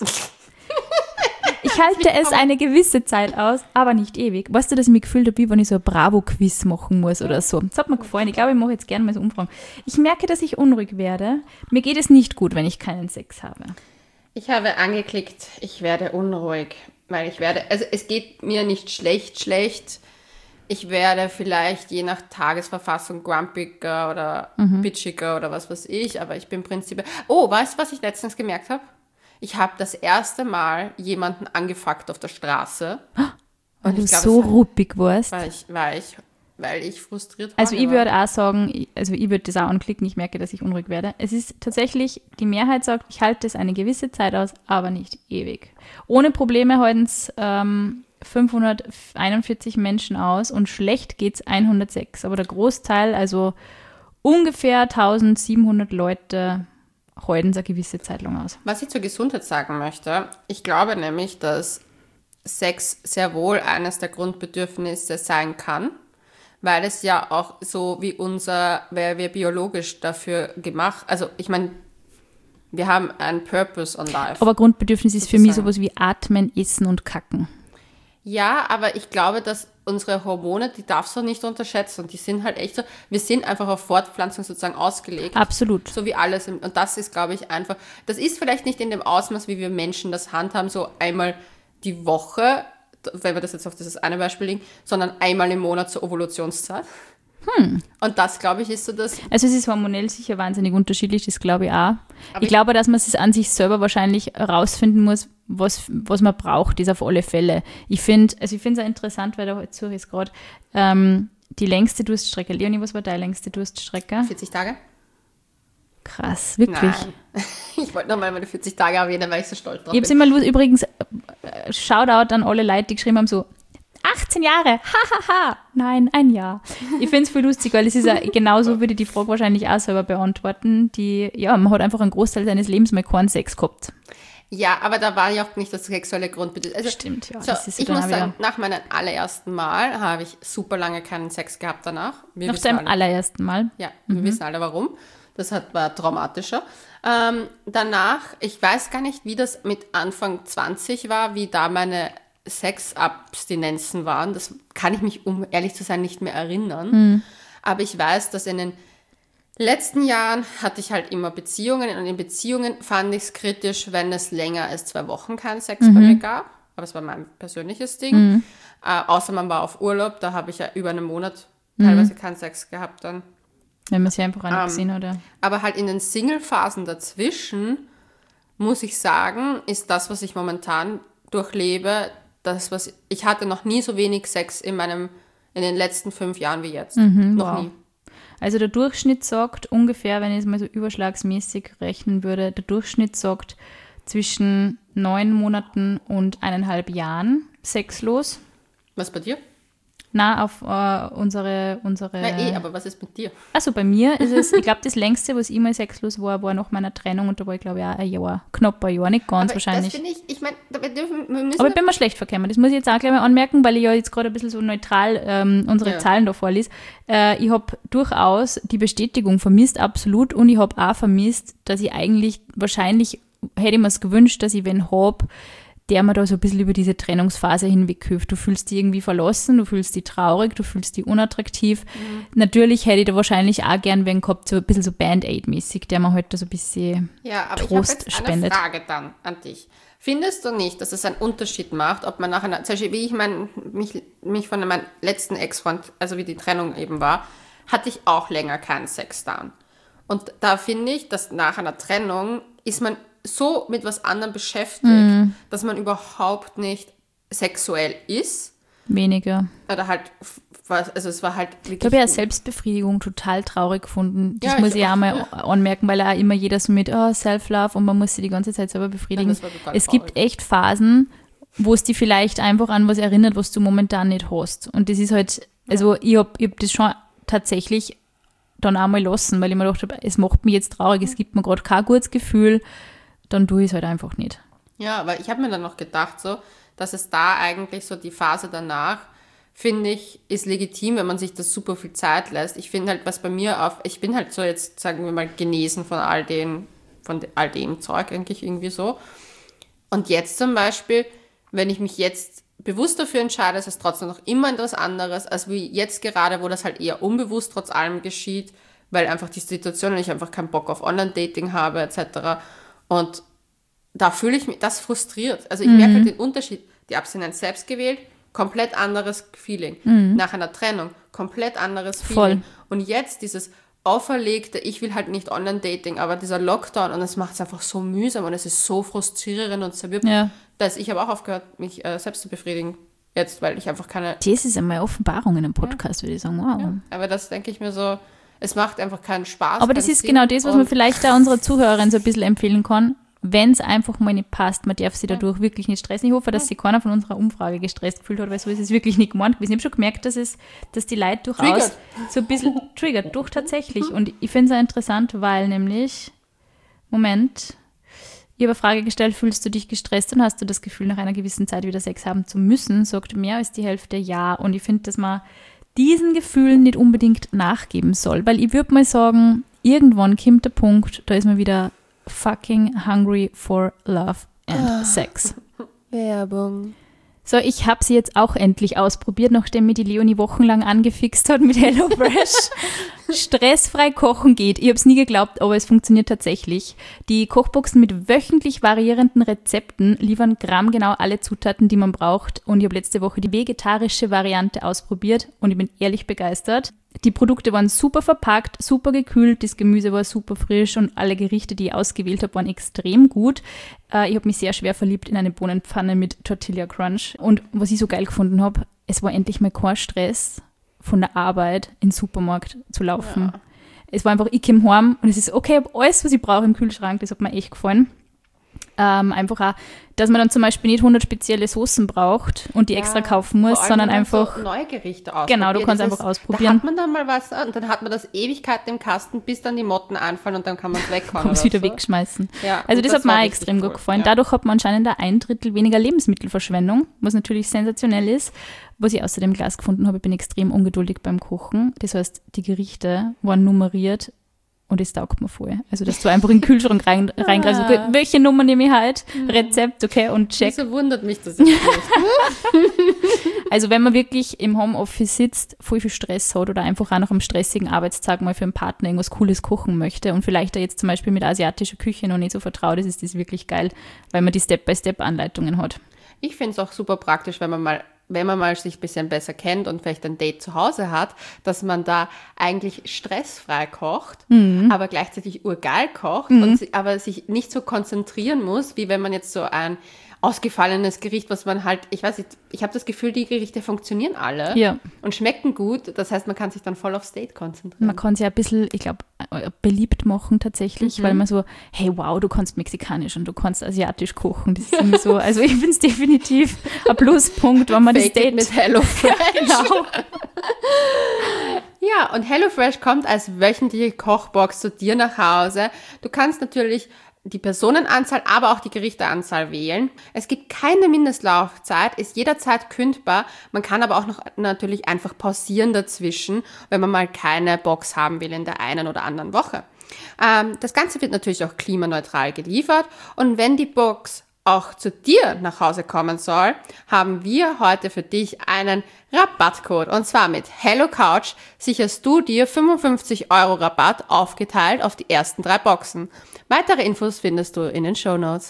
Ich halte es eine gewisse Zeit aus, aber nicht ewig. Weißt du, dass ich mich gefühlt habe, wenn ich so ein Bravo-Quiz machen muss oder so? Das hat mir gefallen. Ich glaube, ich mache jetzt gerne mal so Umfragen. Ich merke, dass ich unruhig werde. Mir geht es nicht gut, wenn ich keinen Sex habe. Ich habe angeklickt, ich werde unruhig, weil ich werde, also es geht mir nicht schlecht, schlecht. Ich werde vielleicht je nach Tagesverfassung grumpiger oder mhm. bitchiger oder was weiß ich, aber ich bin prinzipiell... Oh, weißt du, was ich letztens gemerkt habe? Ich habe das erste Mal jemanden angefuckt auf der Straße. Weil du glaub, so ruppig warst. Weil ich, weil ich weil ich frustriert Also horny ich war. würde auch sagen, ich- also ich würde das auch anklicken, ich merke, dass ich unruhig werde. Es ist tatsächlich, die Mehrheit sagt, ich halte es eine gewisse Zeit aus, aber nicht ewig. Ohne Probleme halten es ähm, fünfhunderteinundvierzig Menschen aus und schlecht geht es hundertsechs. Aber der Großteil, also ungefähr eintausendsiebenhundert Leute, halten es eine gewisse Zeit lang aus. Was ich zur Gesundheit sagen möchte, ich glaube nämlich, dass Sex sehr wohl eines der Grundbedürfnisse sein kann, weil es ja auch so wie unser, weil wir biologisch dafür gemacht, also ich meine, wir haben einen Purpose on life. Aber Grundbedürfnis ist für mich Sozusagen. sowas wie Atmen, Essen und Kacken. Ja, aber ich glaube, dass unsere Hormone, die darfst du nicht unterschätzen und die sind halt echt so, wir sind einfach auf Fortpflanzung sozusagen ausgelegt. Absolut. So wie alles. im- Und das ist, glaube ich, einfach, das ist vielleicht nicht in dem Ausmaß, wie wir Menschen das handhaben, so einmal die Woche, wenn wir das jetzt auf dieses eine Beispiel legen, sondern einmal im Monat zur Ovulationszeit. Hm. Und das, glaube ich, ist so das. Also es ist hormonell sicher wahnsinnig unterschiedlich, das glaube ich auch. Ich, ich glaube, dass man es an sich selber wahrscheinlich herausfinden muss, was, was man braucht, ist auf alle Fälle. Ich finde, also ich finde es auch interessant, weil da heute suche ich es gerade, ähm, die längste Durststrecke. Leonie, was war deine längste Durststrecke? vierzig Tage? Krass, wirklich. Nein. Ich wollte nochmal meine vierzig Tage erwähnen, weil ich so stolz drauf Ich habe es bin. immer lu- übrigens, äh, Shoutout an alle Leute, die geschrieben haben, so achtzehn Jahre, hahaha, nein, ein Jahr. Ich finde es voll lustig, weil es ist ja, genauso würde ich die Frage wahrscheinlich auch selber beantworten, die, ja, man hat einfach einen Großteil seines Lebens mal keinen Sex gehabt. Ja, aber da war ja auch nicht das sexuelle Grundbedürfnis. Also, Stimmt, ja, So, das ist ja ich dann muss auch wieder- sagen, nach meinem allerersten Mal habe ich super lange keinen Sex gehabt danach. Wir Nach wissen deinem alle- allerersten Mal. Ja, wir wissen alle warum. Das hat, war traumatischer. Ähm, danach, ich weiß gar nicht, wie das mit Anfang zwanzig war, wie da meine Sexabstinenzen waren. Das kann ich mich, um ehrlich zu sein, nicht mehr erinnern. Aber ich weiß, dass in den letzten Jahren hatte ich halt immer Beziehungen und in Beziehungen fand ich es kritisch, wenn es länger als zwei Wochen keinen Sex bei mir gab. Aber es war mein persönliches Ding. Äh, außer man war auf Urlaub, da habe ich ja über einen Monat teilweise keinen Sex gehabt dann. Wenn man sich einfach auch nicht Ähm, gesehen hat, ja. Aber halt in den Single-Phasen dazwischen, muss ich sagen, ist das, was ich momentan durchlebe, das, was ich hatte noch nie so wenig Sex in meinem, in den letzten fünf Jahren wie jetzt. noch wow. nie. Also der Durchschnitt sagt ungefähr, wenn ich es mal so überschlagsmäßig rechnen würde, der Durchschnitt sagt zwischen neun Monaten und eineinhalb Jahren sexlos. Was bei dir? Na, auf äh, unsere, unsere Na eh, aber was ist mit dir? Also bei mir ist es, ich glaube, das längste, was ich mal sexlos war, war nach meiner Trennung und da war ich, glaube ich, auch ein Jahr, knapp ein Jahr, nicht ganz Aber wahrscheinlich. das finde ich, ich meine, wir dürfen, wir müssen... Aber ich bin mir schlecht verkommen. Das muss ich jetzt auch gleich mal anmerken, weil ich ja jetzt gerade ein bisschen so neutral ähm, unsere Ja. Zahlen da vorlese. Äh, ich habe durchaus die Bestätigung vermisst, absolut. Und ich habe auch vermisst, dass ich eigentlich, wahrscheinlich hätte ich mir es gewünscht, dass ich wen habe, der mir da so ein bisschen über diese Trennungsphase hinweghilft. Du fühlst dich irgendwie verlassen, du fühlst dich traurig, du fühlst dich unattraktiv. Mhm. Natürlich hätte ich da wahrscheinlich auch gern wen gehabt, so ein bisschen so Band-Aid-mäßig, der mir halt da so ein bisschen Ja, aber Trost ich habe jetzt spendet. eine Frage dann an dich. Findest du nicht, dass es einen Unterschied macht, ob man nach einer, zum Beispiel wie ich mein, mich, mich von meinem letzten Ex-Freund, also wie die Trennung eben war, hatte ich auch länger keinen Sex dann. Und da finde ich, dass nach einer Trennung ist man so mit was anderem beschäftigt, Mhm. dass man überhaupt nicht sexuell ist. weniger. Oder halt, was- also es war halt wirklich... Ich habe ja Selbstbefriedigung total traurig gefunden. Das Ja, muss ich ich auch auch, mal anmerken, weil auch immer jeder so mit oh, Self-Love und man muss sich die ganze Zeit selber befriedigen. Ja, das war total Es traurig. gibt echt Phasen, wo es dich vielleicht einfach an was erinnert, was du momentan nicht hast. Und das ist halt, also ich habe ich hab das schon tatsächlich dann auch mal lassen, weil ich mir gedacht habe, es macht mich jetzt traurig, es gibt mir gerade kein gutes Gefühl, dann tue ich es halt einfach nicht. Ja, aber ich habe mir dann noch gedacht, so, dass es da eigentlich so die Phase danach, finde ich, ist legitim, wenn man sich das super viel Zeit lässt. Ich finde halt, was bei mir auf, ich bin halt so jetzt, sagen wir mal, genesen von all den, von de, all dem Zeug eigentlich irgendwie so. Und jetzt zum Beispiel, wenn ich mich jetzt bewusst dafür entscheide, ist es trotzdem noch immer etwas anderes, als wie jetzt gerade, wo das halt eher unbewusst trotz allem geschieht, weil einfach die Situation und ich einfach keinen Bock auf Online-Dating habe et cetera. Und da fühle ich mich, das frustriert. Also ich merke halt den Unterschied. Die Abstinenz selbst gewählt, komplett anderes Feeling. Nach einer Trennung, komplett anderes Feeling. Voll. Und jetzt dieses auferlegte, ich will halt nicht Online-Dating, aber dieser Lockdown und es macht es einfach so mühsam und es ist so frustrierend und zerwirbt, Ja. dass ich habe auch aufgehört, mich äh, selbst zu befriedigen Jetzt, weil ich einfach keine... Das ist einmal Offenbarung in einem Podcast, ja. würde ich sagen. Wow. Ja. Aber das denke ich mir so, es macht einfach keinen Spaß. Aber das ist Sinn. Genau das, was man vielleicht da unserer Zuhörerin so ein bisschen empfehlen kann. Wenn es einfach mal nicht passt, man darf sich dadurch ja. wirklich nicht stressen. Ich hoffe, dass sich keiner von unserer Umfrage gestresst gefühlt hat, weil so ist es wirklich nicht gemeint gewesen. Ich habe schon gemerkt, dass, es, dass die Leute durchaus triggert. so ein bisschen triggert, durch tatsächlich. Und ich finde es auch interessant, weil nämlich, Moment, ich habe eine Frage gestellt, fühlst du dich gestresst und hast du das Gefühl, nach einer gewissen Zeit wieder Sex haben zu müssen? Sagt mehr als die Hälfte ja. Und ich finde, dass man diesen Gefühlen nicht unbedingt nachgeben soll, weil ich würde mal sagen, irgendwann kommt der Punkt, da ist man wieder fucking hungry for love and ah, sex. Werbung. So, ich habe sie jetzt auch endlich ausprobiert, nachdem mir die Leonie wochenlang angefixt hat mit HelloFresh. Stressfrei kochen geht. Ich habe es nie geglaubt, aber es funktioniert tatsächlich. Die Kochboxen mit wöchentlich variierenden Rezepten liefern grammgenau alle Zutaten, die man braucht. Und ich habe letzte Woche die vegetarische Variante ausprobiert und ich bin ehrlich begeistert. Die Produkte waren super verpackt, super gekühlt, das Gemüse war super frisch und alle Gerichte, die ich ausgewählt habe, waren extrem gut. Äh, ich habe mich sehr schwer verliebt in eine Bohnenpfanne mit Tortilla Crunch. Und was ich so geil gefunden habe, es war endlich mal kein Stress, von der Arbeit in den Supermarkt zu laufen. Ja. Es war einfach, ich komme heim und es ist okay, ich habe alles, was ich brauche im Kühlschrank, das hat mir echt gefallen. Ähm, einfach auch, dass man dann zum Beispiel nicht hundert spezielle Soßen braucht und die ja, extra kaufen muss, sondern einfach so neue Gerichte ausprobieren. Genau, du kannst das einfach ist, ausprobieren. Da hat man dann mal was und dann hat man das Ewigkeiten im Kasten, bis dann die Motten anfallen und dann kann man es weghauen. Kann man es wieder so. wegschmeißen. Ja, also das, das hat mir auch extrem gut gefallen. Ja. Dadurch hat man anscheinend ein Drittel weniger Lebensmittelverschwendung, was natürlich sensationell ist. Was ich außerdem Glas gefunden habe, ich bin extrem ungeduldig beim Kochen. Das heißt, die Gerichte waren nummeriert. Und das taugt mir voll. Also, dass du einfach in den Kühlschrank rein, reingreifst. Okay, welche Nummer nehme ich halt? Rezept, okay, und check. Wieso wundert mich das jetzt nicht? Also, wenn man wirklich im Homeoffice sitzt, voll viel Stress hat oder einfach auch nach einem stressigen Arbeitstag mal für einen Partner irgendwas Cooles kochen möchte und vielleicht da jetzt zum Beispiel mit asiatischer Küche noch nicht so vertraut ist, ist das wirklich geil, weil man die Step-by-Step-Anleitungen hat. Ich finde es auch super praktisch, wenn man mal wenn man mal sich ein bisschen besser kennt und vielleicht ein Date zu Hause hat, dass man da eigentlich stressfrei kocht, mhm. aber gleichzeitig urgeil kocht, mhm. und, aber sich nicht so konzentrieren muss, wie wenn man jetzt so ein ausgefallenes Gericht, was man halt, ich weiß nicht, ich habe das Gefühl, die Gerichte funktionieren alle ja. und schmecken gut. Das heißt, man kann sich dann voll aufs Date konzentrieren. Man kann sich ein bisschen, ich glaube, beliebt machen tatsächlich, mhm. weil man so, hey, wow, du kannst mexikanisch und du kannst asiatisch kochen. Das ist irgendwie so, also ich finde es definitiv ein Pluspunkt, wenn man Fake das Date mit HelloFresh. Genau. Ja, und HelloFresh kommt als wöchentliche Kochbox zu dir nach Hause. Du kannst natürlich die Personenanzahl, aber auch die Gerichteanzahl wählen. Es gibt keine Mindestlaufzeit, ist jederzeit kündbar. Man kann aber auch noch natürlich einfach pausieren dazwischen, wenn man mal keine Box haben will in der einen oder anderen Woche. Ähm, das Ganze wird natürlich auch klimaneutral geliefert und wenn die Box auch zu dir nach Hause kommen soll, haben wir heute für dich einen Rabattcode. Und zwar mit HelloCouch sicherst du dir fünfundfünfzig Euro Rabatt aufgeteilt auf die ersten drei Boxen. Weitere Infos findest du in den Shownotes.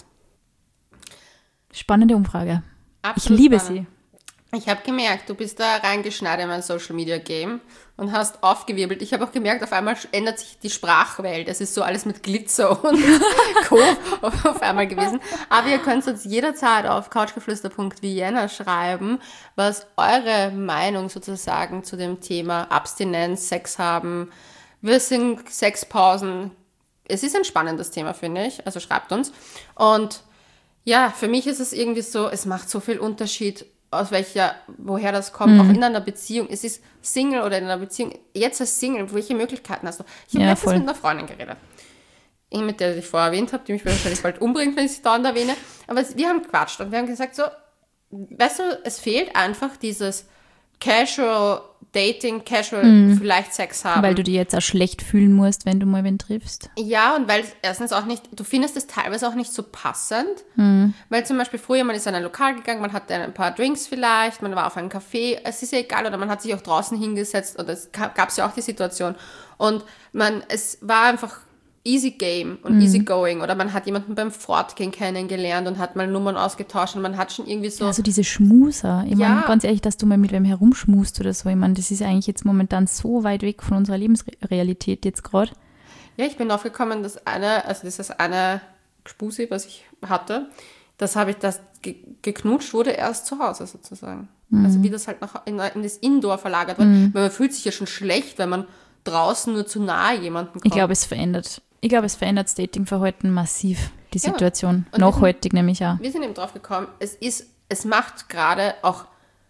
Spannende Umfrage. Absolut ich liebe spannend. sie. Ich habe gemerkt, du bist da reingeschneit in mein Social Media Game und hast aufgewirbelt. Ich habe auch gemerkt, auf einmal ändert sich die Sprachwelt. Es ist so alles mit Glitzer und Co. auf einmal gewesen. Aber ihr könnt uns jederzeit auf couchgeflüster punkt vienna schreiben, was eure Meinung sozusagen zu dem Thema Abstinenz, Sex haben, Wirsing, Sexpausen. Es ist ein spannendes Thema, finde ich. Also schreibt uns. Und ja, für mich ist es irgendwie so, es macht so viel Unterschied, aus welcher, woher das kommt, mhm. auch in einer Beziehung. Es ist Single oder in einer Beziehung. Jetzt als Single, welche Möglichkeiten hast du? Ich habe ja, letztens voll. mit einer Freundin geredet. Ich, mit der ich vorher erwähnt habe, die mich wahrscheinlich bald umbringt, wenn ich sie dauernd erwähne. Aber wir haben gequatscht und wir haben gesagt so, weißt du, es fehlt einfach dieses Casual Dating, Casual mhm. vielleicht Sex haben. Weil du dich jetzt auch schlecht fühlen musst, wenn du mal wen triffst. Ja, und weil erstens auch nicht, du findest es teilweise auch nicht so passend, mhm. weil zum Beispiel früher, man ist in ein Lokal gegangen, man hatte ein paar Drinks vielleicht, man war auf einem Café, es ist ja egal, oder man hat sich auch draußen hingesetzt und es gab ja auch die Situation und man, es war einfach easy game und mhm. easy going oder man hat jemanden beim Fortgehen kennengelernt und hat mal Nummern ausgetauscht und man hat schon irgendwie so... Also diese Schmuser, ich ja. meine, ganz ehrlich, dass du mal mit wem herumschmust oder so, ich meine, das ist eigentlich jetzt momentan so weit weg von unserer Lebensrealität jetzt gerade. Ja, ich bin draufgekommen, dass eine, also das ist eine Gspusi, was ich hatte, das habe ich, das ge- geknutscht wurde erst zu Hause sozusagen. Mhm. Also wie das halt nach, in, in das Indoor verlagert wird. Mhm. Weil man fühlt sich ja schon schlecht, wenn man draußen nur zu nahe jemandem kommt. Ich glaube, es verändert. Ich glaube, es verändert das Datingverhalten massiv, die ja. Situation. Nachhaltig sind, nämlich auch. Wir sind eben drauf gekommen, es ist, es macht gerade auch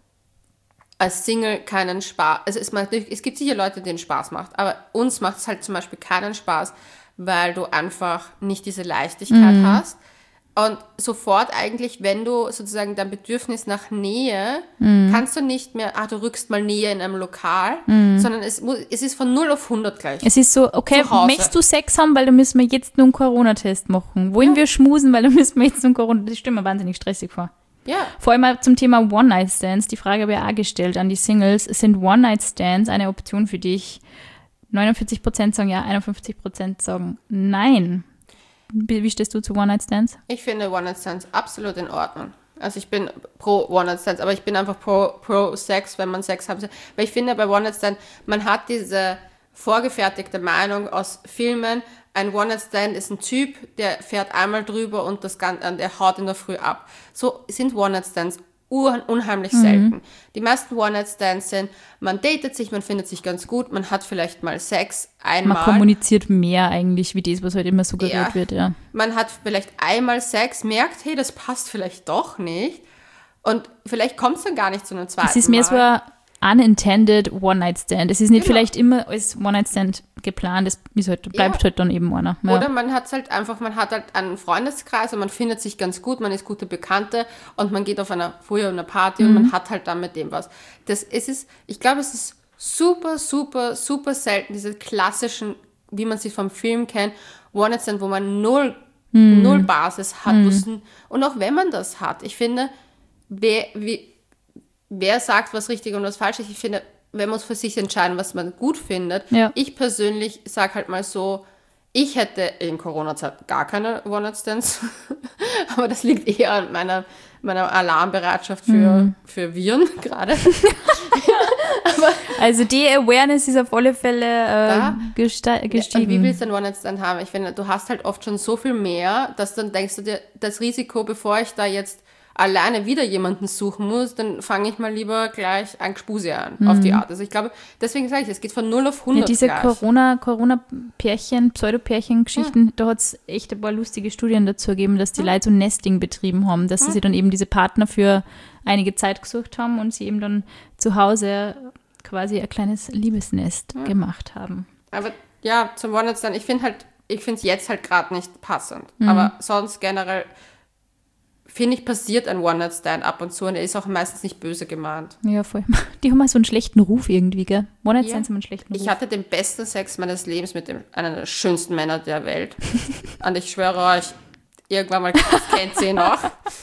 als Single keinen Spaß. Also es, macht, es gibt sicher Leute, denen Spaß macht, aber uns macht es halt zum Beispiel keinen Spaß, weil du einfach nicht diese Leichtigkeit mhm. hast. Und sofort eigentlich, wenn du sozusagen dein Bedürfnis nach Nähe, mm. kannst du nicht mehr, ah, du rückst mal Nähe in einem Lokal, mm. sondern es, muss, es ist von null auf hundert gleich. Es ist so, okay, möchtest du Sex haben, weil da müssen wir jetzt nur einen Corona-Test machen. Wollen ja. wir schmusen, weil da müssen wir jetzt nur einen Corona, das stimmt mir wahnsinnig stressig vor. Ja. Vor allem zum Thema One-Night-Stands, die Frage habe ich auch gestellt an die Singles, sind One-Night-Stands eine Option für dich? neunundvierzig Prozent sagen ja, einundfünfzig Prozent sagen nein. Wie stehst du zu One-Night-Stands? Ich finde One-Night-Stands absolut in Ordnung. Also ich bin pro One-Night-Stands, aber ich bin einfach pro, pro Sex, wenn man Sex haben soll. Weil ich finde, bei One-Night-Stand, man hat diese vorgefertigte Meinung aus Filmen, ein One-Night-Stand ist ein Typ, der fährt einmal drüber und das Ganze, der haut in der Früh ab. So sind One-Night-Stands unheimlich mhm. selten. Die meisten One-Night-Stands sind, man datet sich, man findet sich ganz gut, man hat vielleicht mal Sex einmal. Man kommuniziert mehr eigentlich, wie das, was halt immer suggeriert ja. wird, ja. Man hat vielleicht einmal Sex, merkt, hey, das passt vielleicht doch nicht und vielleicht kommt es dann gar nicht zu einem zweiten Mal. Es ist mehr so ein unintended One-Night-Stand. Es ist nicht genau. vielleicht immer als One-Night-Stand geplant, es ist halt, bleibt ja. halt dann eben einer. Ja. Oder man hat halt einfach, man hat halt einen Freundeskreis und man findet sich ganz gut, man ist gute Bekannte und man geht auf einer, früher auf einer Party mhm. und man hat halt dann mit dem was. Das, es ist, ich glaube, es ist super, super, super selten, diese klassischen, wie man sie vom Film kennt, One-Night-Stand, wo man null, mhm. null Basis hat. Mhm. Und auch wenn man das hat, ich finde, wer, wie, wer sagt, was richtig und was falsch ist? Ich finde, wenn man für sich entscheiden, was man gut findet. Ja. Ich persönlich sage halt mal so, ich hätte in Corona-Zeit gar keine One-Night-Stands, aber das liegt eher an meiner, meiner Alarmbereitschaft für, mhm. für Viren gerade. aber also die Awareness ist auf alle Fälle äh, gesta- gestiegen. Und wie willst du einen One-Night-Stand haben? Ich finde, du hast halt oft schon so viel mehr, dass dann denkst du dir, das Risiko, bevor ich da jetzt alleine wieder jemanden suchen muss, dann fange ich mal lieber gleich ein Gespuse an, mhm. auf die Art. Also ich glaube, deswegen sage ich, es geht von null auf hundert. Ja, diese gleich. Corona, Corona-Pärchen, Pseudo-Pärchen-Geschichten, mhm. da hat es echt ein paar lustige Studien dazu gegeben, dass die mhm. Leute so Nesting betrieben haben, dass mhm. sie sich dann eben diese Partner für einige Zeit gesucht haben und sie eben dann zu Hause quasi ein kleines Liebesnest mhm. gemacht haben. Aber ja, zum One-Night-Stand, ich finde halt, ich finde es jetzt halt gerade nicht passend. Mhm. Aber sonst generell finde ich, passiert ein One-Night-Stand ab und zu und er ist auch meistens nicht böse gemeint. Ja, voll. Die haben mal so einen schlechten Ruf irgendwie, gell? One-Night-Stands haben einen schlechten Ruf. Ich hatte den besten Sex meines Lebens mit dem, einer der schönsten Männer der Welt. Und ich schwöre euch, irgendwann mal kennt sie ihn noch.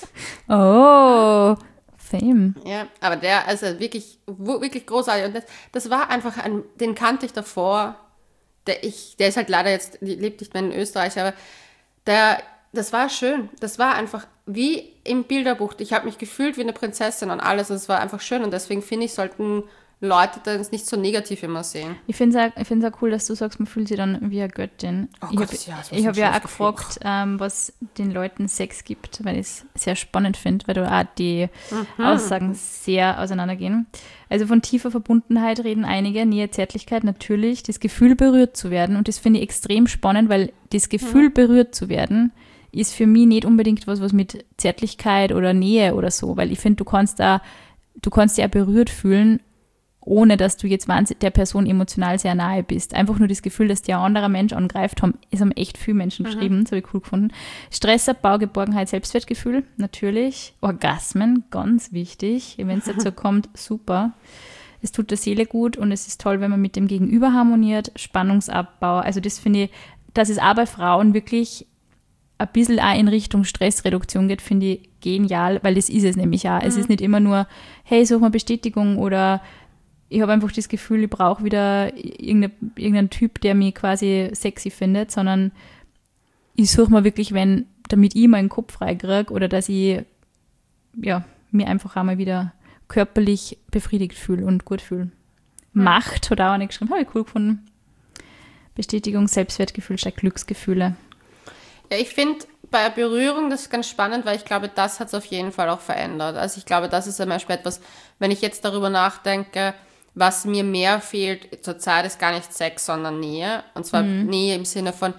Oh, Fame. Ja, aber der, also wirklich, wirklich großartig. Und das, das war einfach, ein, den kannte ich davor. Der, ich, der ist halt leider jetzt, lebt nicht mehr in Österreich, aber der, das war schön. Das war einfach wie im Bilderbuch. Ich habe mich gefühlt wie eine Prinzessin und alles. Es war einfach schön und deswegen finde ich, sollten Leute das nicht so negativ immer sehen. Ich finde es auch, auch cool, dass du sagst, man fühlt sich dann wie eine Göttin. Oh ich Gott, habe ja, ich hab ja auch gefragt, ähm, was den Leuten Sex gibt, weil ich es sehr spannend finde, weil da auch die mhm. Aussagen sehr auseinandergehen. Also von tiefer Verbundenheit reden einige, Nähe, Zärtlichkeit, natürlich, das Gefühl berührt zu werden und das finde ich extrem spannend, weil das Gefühl mhm. berührt zu werden ist für mich nicht unbedingt was, was mit Zärtlichkeit oder Nähe oder so, weil ich finde, du kannst da, du kannst dich auch berührt fühlen, ohne dass du jetzt der Person emotional sehr nahe bist. Einfach nur das Gefühl, dass dir ein anderer Mensch angreift, haben, es haben echt viele Menschen mhm. geschrieben, das habe ich cool gefunden. Stressabbau, Geborgenheit, Selbstwertgefühl, natürlich. Orgasmen, ganz wichtig. Wenn es dazu kommt, super. Es tut der Seele gut und es ist toll, wenn man mit dem Gegenüber harmoniert. Spannungsabbau, also das finde ich, dass es auch bei Frauen wirklich ein bisschen auch in Richtung Stressreduktion geht, finde ich genial, weil das ist es nämlich auch. Mhm. Es ist nicht immer nur, hey, such mal Bestätigung oder ich habe einfach das Gefühl, ich brauche wieder irgendeine, irgendeinen Typ, der mich quasi sexy findet, sondern ich suche mal wirklich, wenn, damit ich meinen Kopf freikriege oder dass ich ja, mir einfach einmal wieder körperlich befriedigt fühle und gut fühle. Mhm. Macht hat auch nicht geschrieben, habe ich cool gefunden. Bestätigung, Selbstwertgefühl statt Glücksgefühle. Ja, ich finde, bei Berührung, das ist ganz spannend, weil ich glaube, das hat es auf jeden Fall auch verändert. Also ich glaube, das ist zum Beispiel etwas, wenn ich jetzt darüber nachdenke, was mir mehr fehlt zurzeit, ist gar nicht Sex, sondern Nähe. Und zwar mhm. Nähe im Sinne von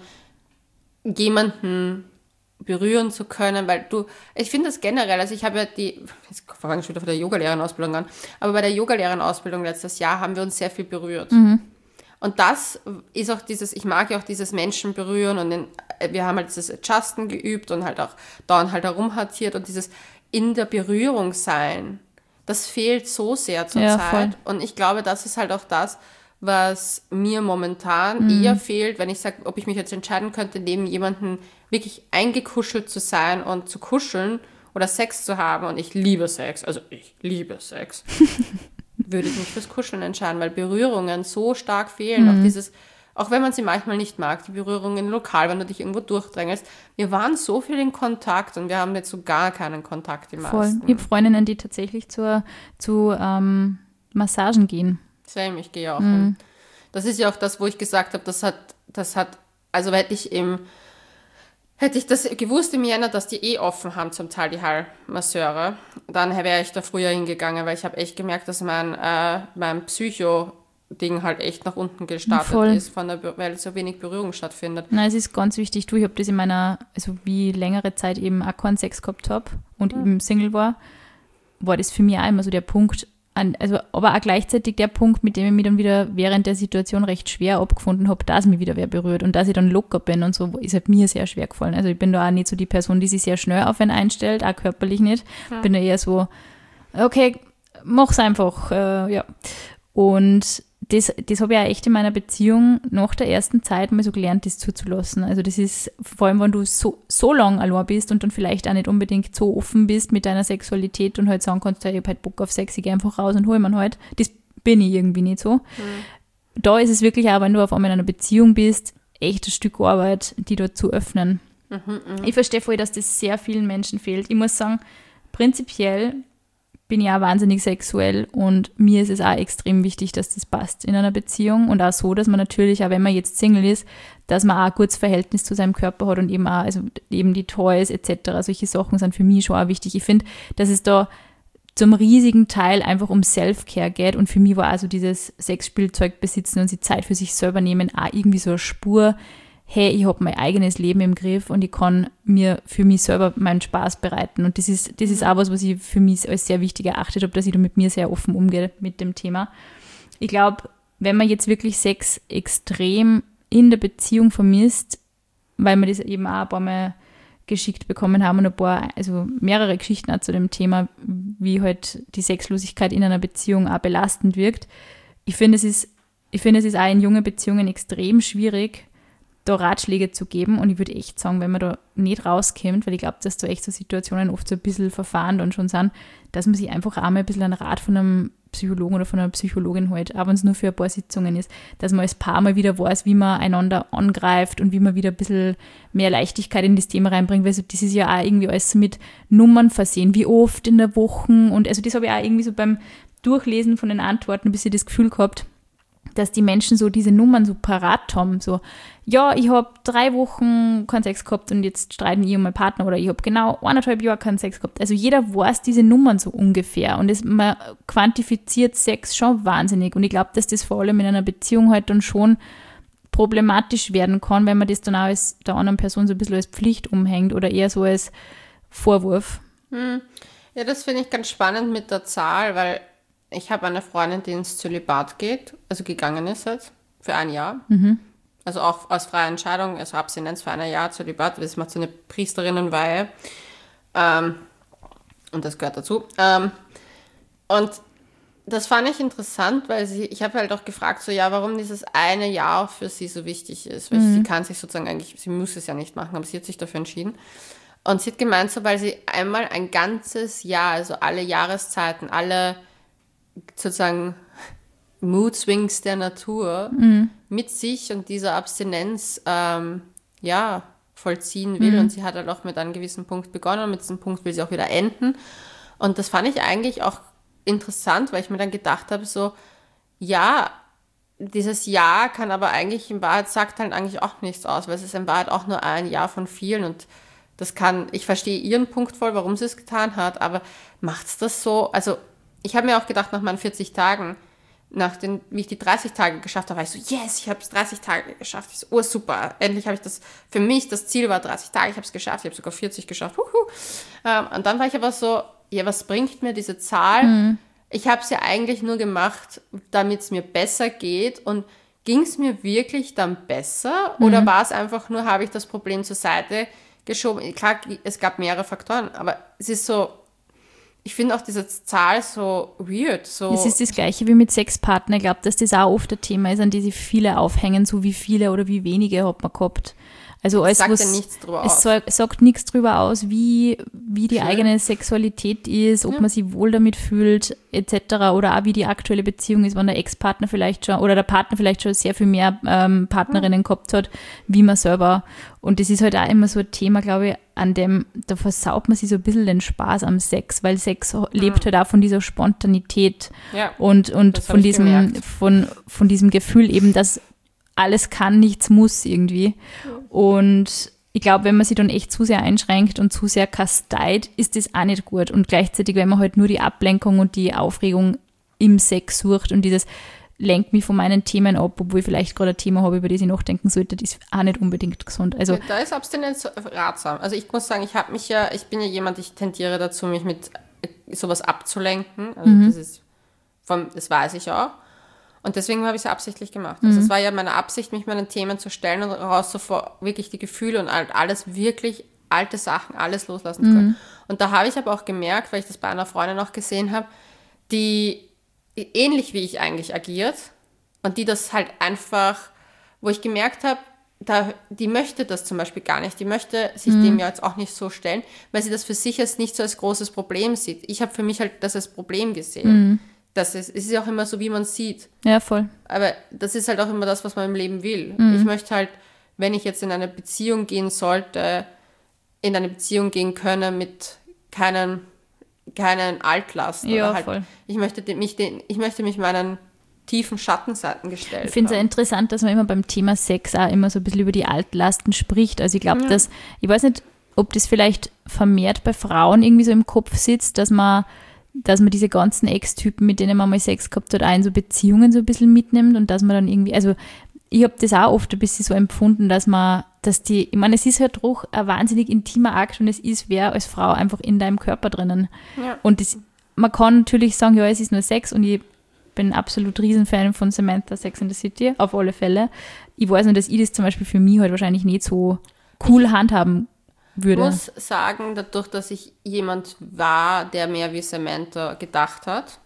jemanden berühren zu können, weil du, ich finde das generell, also ich habe ja die, jetzt fange ich wieder von der Yogalehrerin-Ausbildung an, aber bei der Yogalehrerin-Ausbildung letztes Jahr haben wir uns sehr viel berührt. Mhm. Und das ist auch dieses, ich mag ja auch dieses Menschen berühren und den, wir haben halt dieses Adjusten geübt und halt auch dauernd halt herumhantiert und dieses in der Berührung sein, das fehlt so sehr zur ja, Zeit. Voll. Und ich glaube, das ist halt auch das, was mir momentan mhm. eher fehlt, wenn ich sage, ob ich mich jetzt entscheiden könnte, neben jemandem wirklich eingekuschelt zu sein und zu kuscheln oder Sex zu haben. Und ich liebe Sex, also ich liebe Sex. Würde ich mich fürs Kuscheln entscheiden, weil Berührungen so stark fehlen. Mhm. Auch dieses, auch wenn man sie manchmal nicht mag, die Berührungen lokal, wenn du dich irgendwo durchdrängelst. Wir waren so viel in Kontakt und wir haben jetzt so gar keinen Kontakt die Voll. meisten. Ich habe Freundinnen, die tatsächlich zur, zu ähm, Massagen gehen. Same, ich gehe auch mhm. hin. Das ist ja auch das, wo ich gesagt habe, das hat, das hat, also hätte ich im Hätte ich das gewusst im Jänner, dass die eh offen haben, zum Teil die Heilmasseure, dann wäre ich da früher hingegangen, weil ich habe echt gemerkt, dass mein, äh, mein Psycho-Ding halt echt nach unten gestartet Voll. ist, von der, weil so wenig Berührung stattfindet. Nein, es ist ganz wichtig. Du, ich habe das in meiner, also wie längere Zeit eben auch keinen Sex gehabt habe und mhm. eben Single war, war das für mich auch immer so der Punkt, an, also aber auch gleichzeitig der Punkt, mit dem ich mich dann wieder während der Situation recht schwer abgefunden habe, dass mich wieder wer berührt und dass ich dann locker bin und so, ist halt mir sehr schwer gefallen. Also ich bin da auch nicht so die Person, die sich sehr schnell auf einen einstellt, auch körperlich nicht. Ja. Bin da eher so, okay, mach's einfach, äh, ja. Und das, das habe ich auch echt in meiner Beziehung nach der ersten Zeit mal so gelernt, das zuzulassen. Also das ist, vor allem wenn du so, so lang allein bist und dann vielleicht auch nicht unbedingt so offen bist mit deiner Sexualität und halt sagen kannst, ich habe halt Bock auf Sex, ich gehe einfach raus und hol mir halt. Das bin ich irgendwie nicht so. Mhm. Da ist es wirklich auch, wenn du auf einmal in einer Beziehung bist, echt ein Stück Arbeit, die dort zu öffnen. Mhm, mh. Ich verstehe voll, dass das sehr vielen Menschen fehlt. Ich muss sagen, prinzipiell bin ich auch wahnsinnig sexuell und mir ist es auch extrem wichtig, dass das passt in einer Beziehung und auch so, dass man natürlich, auch wenn man jetzt Single ist, dass man auch ein gutes Verhältnis zu seinem Körper hat und eben auch, also eben die Toys et cetera. Solche Sachen sind für mich schon auch wichtig. Ich finde, dass es da zum riesigen Teil einfach um Self-Care geht und für mich war also dieses Sexspielzeug besitzen und die Zeit für sich selber nehmen auch irgendwie so eine Spur, hey, ich habe mein eigenes Leben im Griff und ich kann mir für mich selber meinen Spaß bereiten. Und das ist, das ist auch was, was ich für mich als sehr wichtig erachtet habe, dass ich da mit mir sehr offen umgehe mit dem Thema. Ich glaube, wenn man jetzt wirklich Sex extrem in der Beziehung vermisst, weil wir das eben auch ein paar Mal geschickt bekommen haben und ein paar, also mehrere Geschichten auch zu dem Thema, wie halt die Sexlosigkeit in einer Beziehung auch belastend wirkt. Ich finde, es ist, ich finde, es ist auch in jungen Beziehungen extrem schwierig, da Ratschläge zu geben und ich würde echt sagen, wenn man da nicht rauskommt, weil ich glaube, dass da echt so Situationen oft so ein bisschen verfahren dann schon sind, dass man sich einfach auch mal ein bisschen einen Rat von einem Psychologen oder von einer Psychologin holt, auch wenn es nur für ein paar Sitzungen ist, dass man als Paar mal wieder weiß, wie man einander angreift und wie man wieder ein bisschen mehr Leichtigkeit in das Thema reinbringt, weil so, das ist ja auch irgendwie alles so mit Nummern versehen, wie oft in der Woche und also das habe ich auch irgendwie so beim Durchlesen von den Antworten ein bisschen das Gefühl gehabt, dass die Menschen so diese Nummern so parat haben, so, ja, ich habe drei Wochen keinen Sex gehabt und jetzt streiten ich und mein Partner oder ich habe genau eineinhalb Jahre keinen Sex gehabt. Also jeder weiß diese Nummern so ungefähr und das, man quantifiziert Sex schon wahnsinnig und ich glaube, dass das vor allem in einer Beziehung halt dann schon problematisch werden kann, wenn man das dann auch als der anderen Person so ein bisschen als Pflicht umhängt oder eher so als Vorwurf. Hm. Ja, das finde ich ganz spannend mit der Zahl, weil ich habe eine Freundin, die ins Zölibat geht, also gegangen ist jetzt, für ein Jahr. Mhm. Also auch aus freier Entscheidung, also Abstinenz für ein Jahr, Zölibat, das macht so eine Priesterinnenweihe. Ähm, und das gehört dazu. Ähm, und das fand ich interessant, weil sie, ich habe halt auch gefragt, so ja, warum dieses eine Jahr für sie so wichtig ist. Weil mhm. sie kann sich sozusagen eigentlich, sie muss es ja nicht machen, aber sie hat sich dafür entschieden. Und sie hat gemeint, so, weil sie einmal ein ganzes Jahr, also alle Jahreszeiten, alle sozusagen Mood Swings der Natur mhm. mit sich und dieser Abstinenz ähm, ja, vollziehen will. Mhm. Und sie hat halt auch mit einem gewissen Punkt begonnen und mit diesem Punkt will sie auch wieder enden. Und das fand ich eigentlich auch interessant, weil ich mir dann gedacht habe, so, ja, dieses Jahr kann aber eigentlich in Wahrheit sagt halt eigentlich auch nichts aus, weil es ist in Wahrheit auch nur ein Jahr von vielen und das kann, ich verstehe ihren Punkt voll, warum sie es getan hat, aber macht's das so? Also ich habe mir auch gedacht, nach meinen vierzig Tagen, nach den, wie ich die dreißig Tage geschafft habe, war ich so, yes, ich habe es dreißig Tage geschafft. Ich so, oh, super, endlich habe ich das, für mich, das Ziel war dreißig Tage, ich habe es geschafft, ich habe sogar vierzig geschafft. Huhu. Ähm, und dann war ich aber so, ja, was bringt mir diese Zahl? Mhm. Ich habe es ja eigentlich nur gemacht, damit es mir besser geht. Und ging es mir wirklich dann besser? Mhm. Oder war es einfach nur, habe ich das Problem zur Seite geschoben? Klar, es gab mehrere Faktoren, aber es ist so, ich finde auch diese Zahl so weird. So. Es ist das Gleiche wie mit Sexpartner. Ich glaube, dass das auch oft ein Thema ist, an die sich viele aufhängen, so wie viele oder wie wenige hat man gehabt. Also alles, sagt was, ja nichts drüber es aus. Soll, sagt nichts drüber aus, wie, wie die Schön. eigene Sexualität ist, ob ja. man sich wohl damit fühlt, et cetera. Oder auch wie die aktuelle Beziehung ist, wenn der Ex-Partner vielleicht schon oder der Partner vielleicht schon sehr viel mehr ähm, Partnerinnen ja. gehabt hat, wie man selber. Und das ist halt auch immer so ein Thema, glaube ich, an dem, da versaut man sich so ein bisschen den Spaß am Sex, weil Sex ja. lebt halt auch von dieser Spontanität ja. und, und von diesem, von, von diesem Gefühl eben, dass alles kann, nichts muss irgendwie. Und ich glaube, wenn man sich dann echt zu sehr einschränkt und zu sehr kasteit, ist das auch nicht gut. Und gleichzeitig, wenn man halt nur die Ablenkung und die Aufregung im Sex sucht und dieses lenkt mich von meinen Themen ab, obwohl ich vielleicht gerade ein Thema habe, über das ich nachdenken sollte, das ist auch nicht unbedingt gesund. Also ja, da ist Abstinenz ratsam. Also ich muss sagen, ich habe mich ja, ich bin ja jemand, ich tendiere dazu, mich mit sowas abzulenken. Also mhm. das ist, vom, das weiß ich auch. Und deswegen habe ich es ja absichtlich gemacht. Also mhm. es war ja meine Absicht, mich meinen Themen zu stellen und raus sofort wirklich die Gefühle und alles wirklich, alte Sachen, alles loslassen zu können. Mhm. Und da habe ich aber auch gemerkt, weil ich das bei einer Freundin auch gesehen habe, die ähnlich wie ich eigentlich agiert und die das halt einfach, wo ich gemerkt habe, da, die möchte das zum Beispiel gar nicht. Die möchte sich mhm. dem ja jetzt auch nicht so stellen, weil sie das für sich als nicht so als großes Problem sieht. Ich habe für mich halt das als Problem gesehen. Mhm. Das ist, es ist ja auch immer so, wie man es sieht. Ja, voll. Aber das ist halt auch immer das, was man im Leben will. Mhm. Ich möchte halt, wenn ich jetzt in eine Beziehung gehen sollte, in eine Beziehung gehen können mit keinen, keinen Altlasten. Ja, oder halt, voll. Ich möchte mich, den, ich möchte mich meinen tiefen Schattenseiten gestellt Ich finde es haben. ja interessant, dass man immer beim Thema Sex auch immer so ein bisschen über die Altlasten spricht. Also ich glaube, ja. dass, ich weiß nicht, ob das vielleicht vermehrt bei Frauen irgendwie so im Kopf sitzt, dass man dass man diese ganzen Ex-Typen, mit denen man mal Sex gehabt hat, auch in so Beziehungen so ein bisschen mitnimmt und dass man dann irgendwie, also ich habe das auch oft ein bisschen so empfunden, dass man, dass die, ich meine, es ist halt doch ein wahnsinnig intimer Akt und es ist wer als Frau einfach in deinem Körper drinnen. Ja. Und das, man kann natürlich sagen, ja, es ist nur Sex und ich bin absolut Riesenfan von Samantha Sex in the City, auf alle Fälle. Ich weiß nur, dass ich das zum Beispiel für mich halt wahrscheinlich nicht so cool handhaben würde. Ich muss sagen, dadurch, dass ich jemand war, der mehr wie Samantha gedacht hat,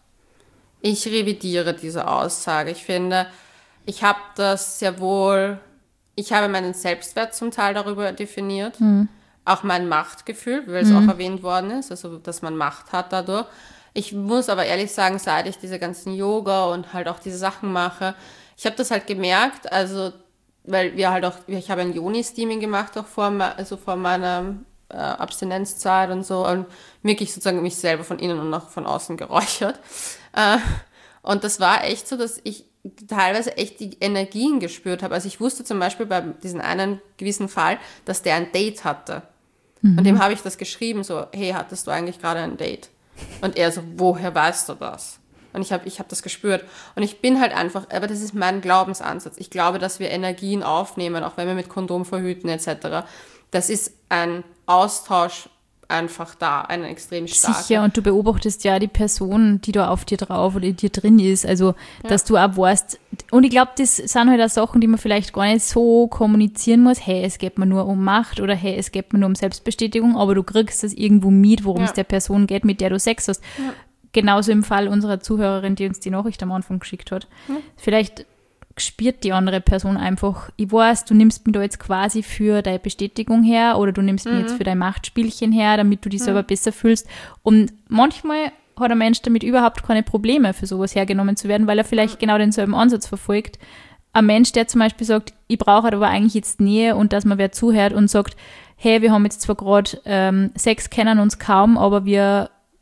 ich revidiere diese Aussage. Ich finde, ich habe das sehr wohl, ich habe meinen Selbstwert zum Teil darüber definiert, mhm. auch mein Machtgefühl, weil es mhm. auch erwähnt worden ist, also dass man Macht hat dadurch. Ich muss aber ehrlich sagen, seit ich diese ganzen Yoga und halt auch diese Sachen mache, ich habe das halt gemerkt, also weil wir halt auch, ich habe ein Yoni-Steaming gemacht auch vor, also vor meiner äh, Abstinenzzeit und so und wirklich sozusagen mich selber von innen und auch von außen geräuchert. Äh, und das war echt so, dass ich teilweise echt die Energien gespürt habe. Also ich wusste zum Beispiel bei diesem einen gewissen Fall, dass der ein Date hatte. Mhm. Und dem habe ich das geschrieben, so, hey, hattest du eigentlich gerade ein Date? Und er so, woher weißt du das? Und ich habe ich hab das gespürt. Und ich bin halt einfach, aber das ist mein Glaubensansatz. Ich glaube, dass wir Energien aufnehmen, auch wenn wir mit Kondom verhüten et cetera. Das ist ein Austausch einfach da, ein extrem starker. Sicher, und du beobachtest ja die Person, die da auf dir drauf oder in dir drin ist. Also, ja. dass du auch weißt. Und ich glaube, das sind halt auch Sachen, die man vielleicht gar nicht so kommunizieren muss. Hey, es geht mir nur um Macht oder hey, es geht mir nur um Selbstbestätigung, aber du kriegst das irgendwo mit, worum ja. es der Person geht, mit der du Sex hast. Ja. Genauso im Fall unserer Zuhörerin, die uns die Nachricht am Anfang geschickt hat. Ja. Vielleicht spürt die andere Person einfach, ich weiß, du nimmst mich da jetzt quasi für deine Bestätigung her oder du nimmst mhm. mich jetzt für dein Machtspielchen her, damit du dich mhm. selber besser fühlst. Und manchmal hat ein Mensch damit überhaupt keine Probleme, für sowas hergenommen zu werden, weil er vielleicht mhm. genau denselben Ansatz verfolgt. Ein Mensch, der zum Beispiel sagt, ich brauche aber eigentlich jetzt Nähe und dass man wer zuhört und sagt, hey, wir haben jetzt zwar gerade ähm, Sex, kennen uns kaum, aber wir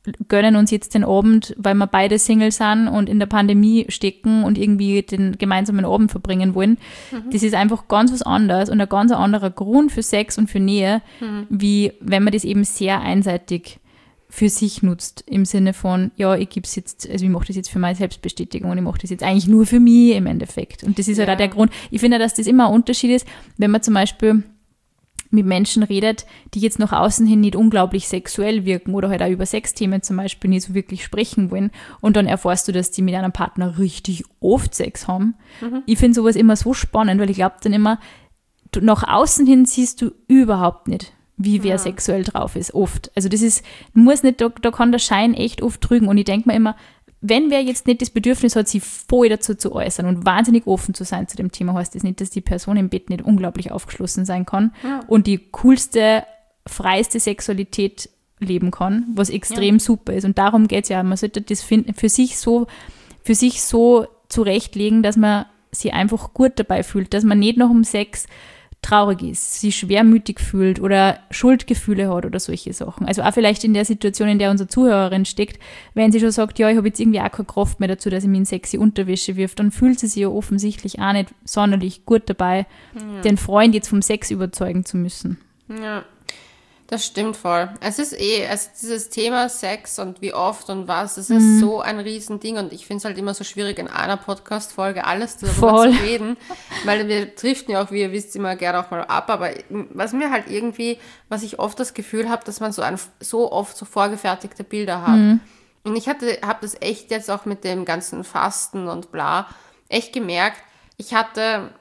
gönnen uns jetzt den Abend, weil wir beide Single sind und in der Pandemie stecken und irgendwie den gemeinsamen Abend verbringen wollen. Mhm. Das ist einfach ganz was anderes und ein ganz anderer Grund für Sex und für Nähe, mhm. wie wenn man das eben sehr einseitig für sich nutzt, im Sinne von, ja, ich gebe es jetzt, also ich mache das jetzt für meine Selbstbestätigung und ich mache das jetzt eigentlich nur für mich im Endeffekt. Und das ist ja. halt auch der Grund. Ich finde, dass das immer ein Unterschied ist, wenn man zum Beispiel mit Menschen redet, die jetzt nach außen hin nicht unglaublich sexuell wirken oder halt auch über Sexthemen zum Beispiel nicht so wirklich sprechen wollen und dann erfährst du, dass die mit einem Partner richtig oft Sex haben. Mhm. Ich finde sowas immer so spannend, weil ich glaube dann immer, du, nach außen hin siehst du überhaupt nicht, wie wer ja. sexuell drauf ist, oft. Also das ist, muss nicht, da, da kann der Schein echt oft trügen und ich denke mir immer, wenn wer jetzt nicht das Bedürfnis hat, sich voll dazu zu äußern und wahnsinnig offen zu sein zu dem Thema, heißt das nicht, dass die Person im Bett nicht unglaublich aufgeschlossen sein kann ja. und die coolste, freiste Sexualität leben kann, was extrem ja. super ist. Und darum geht es ja. Man sollte das finden, für sich so, für sich so zurechtlegen, dass man sich einfach gut dabei fühlt, dass man nicht nach dem Sex traurig ist, sich schwermütig fühlt oder Schuldgefühle hat oder solche Sachen. Also auch vielleicht in der Situation, in der unsere Zuhörerin steckt, wenn sie schon sagt, ja, ich habe jetzt irgendwie auch keine Kraft mehr dazu, dass ich mich in sexy Unterwäsche wirf, dann fühlt sie sich ja offensichtlich auch nicht sonderlich gut dabei, ja. den Freund jetzt vom Sex überzeugen zu müssen. Ja, das stimmt voll. Es ist eh, also dieses Thema Sex und wie oft und was, das ist mhm. so ein Riesending und ich finde es halt immer so schwierig, in einer Podcast-Folge alles darüber voll. zu reden, weil wir driften ja auch, wie ihr wisst, immer gerne auch mal ab, aber was mir halt irgendwie, was ich oft das Gefühl habe, dass man so, ein, so oft so vorgefertigte Bilder hat. Mhm. Und ich hatte, habe das echt jetzt auch mit dem ganzen Fasten und bla, echt gemerkt, ich hatte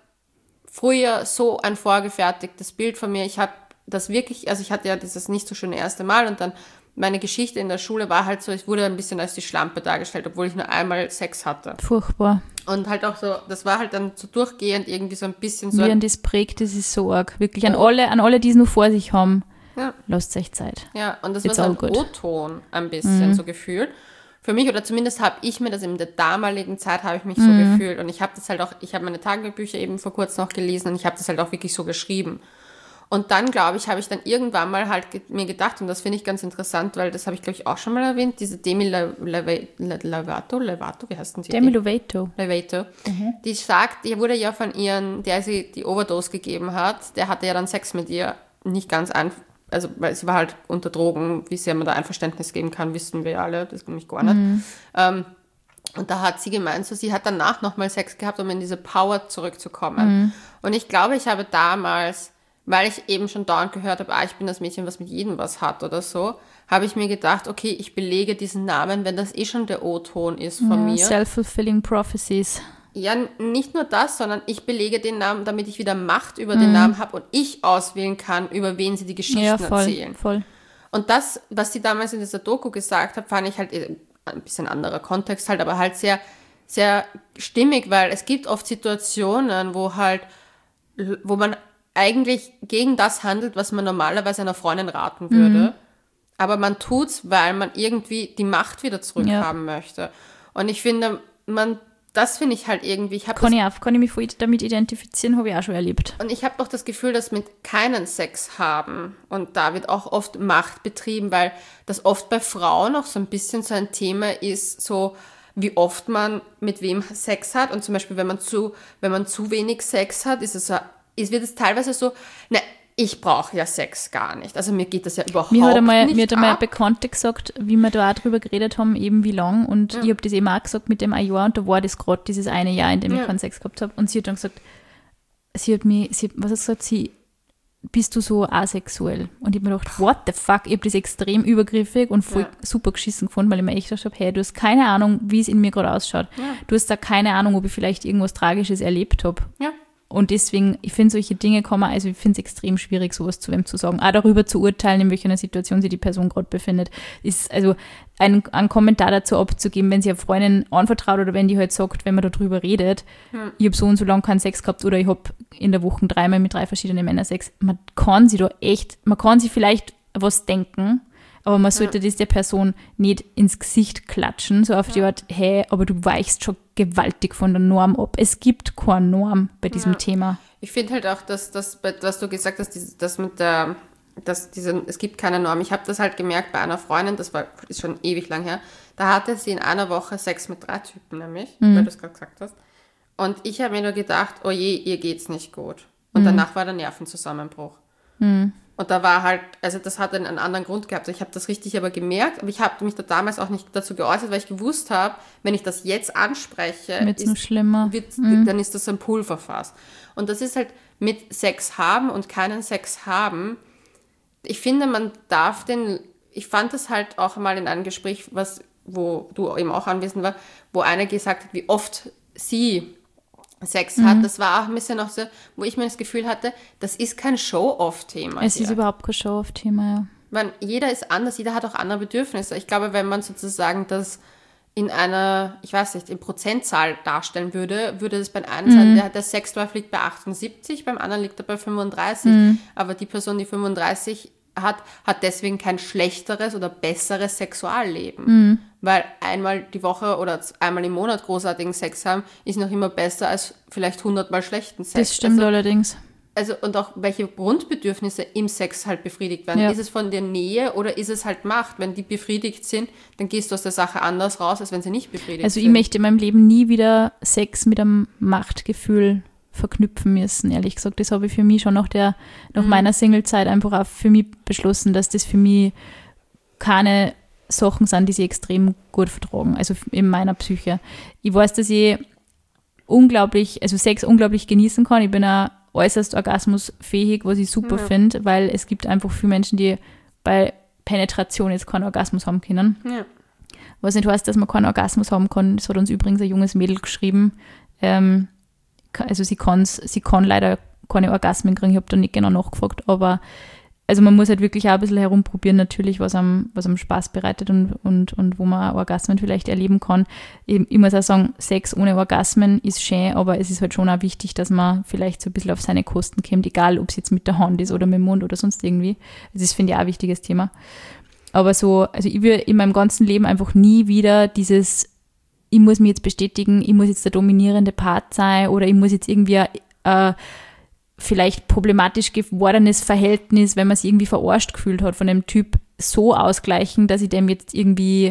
früher so ein vorgefertigtes Bild von mir, ich habe das wirklich, also ich hatte ja dieses nicht so schöne erste Mal und dann meine Geschichte in der Schule war halt so, ich wurde ein bisschen als die Schlampe dargestellt, obwohl ich nur einmal Sex hatte. Furchtbar. Und halt auch so, das war halt dann so durchgehend irgendwie so ein bisschen so. Wie an das prägt, das ist so arg. Wirklich an alle, an alle, die es nur vor sich haben, ja. lasst euch Zeit. Ja, und das It's war so ein O-Ton ein bisschen mhm. so gefühlt. Für mich, oder zumindest habe ich mir das in der damaligen Zeit, habe ich mich so mhm. gefühlt. Und ich habe das halt auch, ich habe meine Tagebücher eben vor kurzem noch gelesen und ich habe das halt auch wirklich so geschrieben. Und dann, glaube ich, habe ich dann irgendwann mal halt ge- mir gedacht, und das finde ich ganz interessant, weil das habe ich, glaube ich, auch schon mal erwähnt, diese Demi Lovato, Lovato, wie heißt denn sie? Demi Lovato. Lovato. Mhm. Die sagt, die wurde ja von ihren, der sie die Overdose gegeben hat, der hatte ja dann Sex mit ihr, nicht ganz einfach, also weil sie war halt unter Drogen, wie sehr man da Einverständnis geben kann, wissen wir ja alle, das ist nämlich gar nicht. Mhm. Ähm, und da hat sie gemeint, so sie hat danach nochmal Sex gehabt, um in diese Power zurückzukommen. Mhm. Und ich glaube, ich habe damals, weil ich eben schon dauernd gehört habe, ah, ich bin das Mädchen, was mit jedem was hat oder so, habe ich mir gedacht, okay, ich belege diesen Namen, wenn das eh schon der O-Ton ist von ja, mir. Self-fulfilling prophecies. Ja, nicht nur das, sondern ich belege den Namen, damit ich wieder Macht über mhm. den Namen habe und ich auswählen kann, über wen sie die Geschichten ja, voll, erzählen. Voll. Und das, was sie damals in dieser Doku gesagt hat, fand ich halt ein bisschen anderer Kontext halt, aber halt sehr, sehr stimmig, weil es gibt oft Situationen, wo halt, wo man eigentlich gegen das handelt, was man normalerweise einer Freundin raten würde. Mhm. Aber man tut's, weil man irgendwie die Macht wieder zurückhaben ja. möchte. Und ich finde, man, das finde ich halt irgendwie. Ich kann, ich auch, kann ich mich voll damit identifizieren, habe ich auch schon erlebt. Und ich habe doch das Gefühl, dass mit keinen Sex haben. Und da wird auch oft Macht betrieben, weil das oft bei Frauen auch so ein bisschen so ein Thema ist, so wie oft man mit wem Sex hat. Und zum Beispiel, wenn man zu, wenn man zu wenig Sex hat, ist es so, es wird es teilweise so, ne, ich brauche ja Sex gar nicht. Also mir geht das ja überhaupt mir hat einmal, nicht Mir hat einmal eine Bekannte gesagt, wie wir da auch drüber geredet haben, eben wie lang. Und ja. ich habe das eben auch gesagt mit dem ein Jahr. Und da war das gerade dieses eine Jahr, in dem ja. ich keinen Sex gehabt habe. Und sie hat dann gesagt, sie hat mir, sie hat, was hat sie gesagt, sie, bist du so asexuell? Und ich habe mir gedacht, what the fuck? Ich habe das extrem übergriffig und voll ja. super geschissen gefunden, weil ich mir echt gedacht habe, hey, du hast keine Ahnung, wie es in mir gerade ausschaut. Ja. Du hast da keine Ahnung, ob ich vielleicht irgendwas Tragisches erlebt habe. Ja. Und deswegen, ich finde, solche Dinge kommen, also ich finde es extrem schwierig, sowas zu wem zu sagen. Auch darüber zu urteilen, in welcher Situation sich die Person gerade befindet, ist also ein, ein Kommentar dazu abzugeben, wenn sie eine Freundin anvertraut oder wenn die halt sagt, wenn man darüber redet, hm. ich habe so und so lange keinen Sex gehabt oder ich habe in der Woche dreimal mit drei verschiedenen Männern Sex. Man kann sie da echt, man kann sie vielleicht was denken, aber man sollte ja. das der Person nicht ins Gesicht klatschen, so auf ja. die Art, hey, aber du weichst schon gewaltig von der Norm ab. Es gibt keine Norm bei diesem ja. Thema. Ich finde halt auch, dass das, was du gesagt hast, das mit der dass diese, es gibt keine Norm. Ich habe das halt gemerkt bei einer Freundin, das war ist schon ewig lang her, da hatte sie in einer Woche Sex mit drei Typen, nämlich, mhm. weil du es gerade gesagt hast. Und ich habe mir nur gedacht, oh je, ihr geht's nicht gut. Und mhm. danach war der Nervenzusammenbruch. Mhm. Und da war halt, also das hat einen, einen anderen Grund gehabt. Ich habe das richtig aber gemerkt, aber ich habe mich da damals auch nicht dazu geäußert, weil ich gewusst habe, wenn ich das jetzt anspreche, wird's noch schlimmer. Wird, mhm. dann ist das ein Pulverfass. Und das ist halt mit Sex haben und keinen Sex haben. Ich finde, man darf den, ich fand das halt auch mal in einem Gespräch, was, wo du eben auch anwesend war, wo einer gesagt hat, wie oft sie Sex mhm. hat, das war auch ein bisschen noch so, wo ich mir das Gefühl hatte, das ist kein Show-off-Thema. Es hier. ist überhaupt kein Show-off-Thema, ja. Weil jeder ist anders, jeder hat auch andere Bedürfnisse. Ich glaube, wenn man sozusagen das in einer, ich weiß nicht, in Prozentzahl darstellen würde, würde das bei einem mhm. sein, der, der Sexdrive liegt bei achtundsiebzig, beim anderen liegt er bei fünfunddreißig, mhm. aber die Person, die fünfunddreißig hat, hat deswegen kein schlechteres oder besseres Sexualleben. Mhm. Weil einmal die Woche oder einmal im Monat großartigen Sex haben, ist noch immer besser als vielleicht hundertmal schlechten Sex. Das stimmt also, allerdings. Also und auch welche Grundbedürfnisse im Sex halt befriedigt werden. Ja. Ist es von der Nähe oder ist es halt Macht? Wenn die befriedigt sind, dann gehst du aus der Sache anders raus, als wenn sie nicht befriedigt also sind. Also ich möchte in meinem Leben nie wieder Sex mit einem Machtgefühl verknüpfen müssen, ehrlich gesagt. Das habe ich für mich schon nach, der, nach mhm. meiner Singlezeit einfach auch für mich beschlossen, dass das für mich keine Sachen sind, die sie extrem gut vertragen, also in meiner Psyche. Ich weiß, dass ich unglaublich, also Sex unglaublich genießen kann. Ich bin auch äußerst orgasmusfähig, was ich super ja. finde, weil es gibt einfach viele Menschen, die bei Penetration jetzt keinen Orgasmus haben können. Ja. Was nicht heißt, dass man keinen Orgasmus haben kann. Das hat uns übrigens ein junges Mädel geschrieben. Ähm, also sie, kann's, sie kann leider keine Orgasmen kriegen, ich habe da nicht genau nachgefragt, aber also man muss halt wirklich auch ein bisschen herumprobieren natürlich, was einem, was einem Spaß bereitet und, und, und wo man Orgasmen vielleicht erleben kann. Ich, ich muss auch sagen, Sex ohne Orgasmen ist schön, aber es ist halt schon auch wichtig, dass man vielleicht so ein bisschen auf seine Kosten kommt, egal ob es jetzt mit der Hand ist oder mit dem Mund oder sonst irgendwie. Das ist, finde ich, auch ein wichtiges Thema. Aber so, also ich will in meinem ganzen Leben einfach nie wieder dieses, ich muss mich jetzt bestätigen, ich muss jetzt der dominierende Part sein oder ich muss jetzt irgendwie äh, vielleicht problematisch gewordenes Verhältnis, wenn man sich irgendwie verarscht gefühlt hat von dem Typ, so ausgleichen, dass ich dem jetzt irgendwie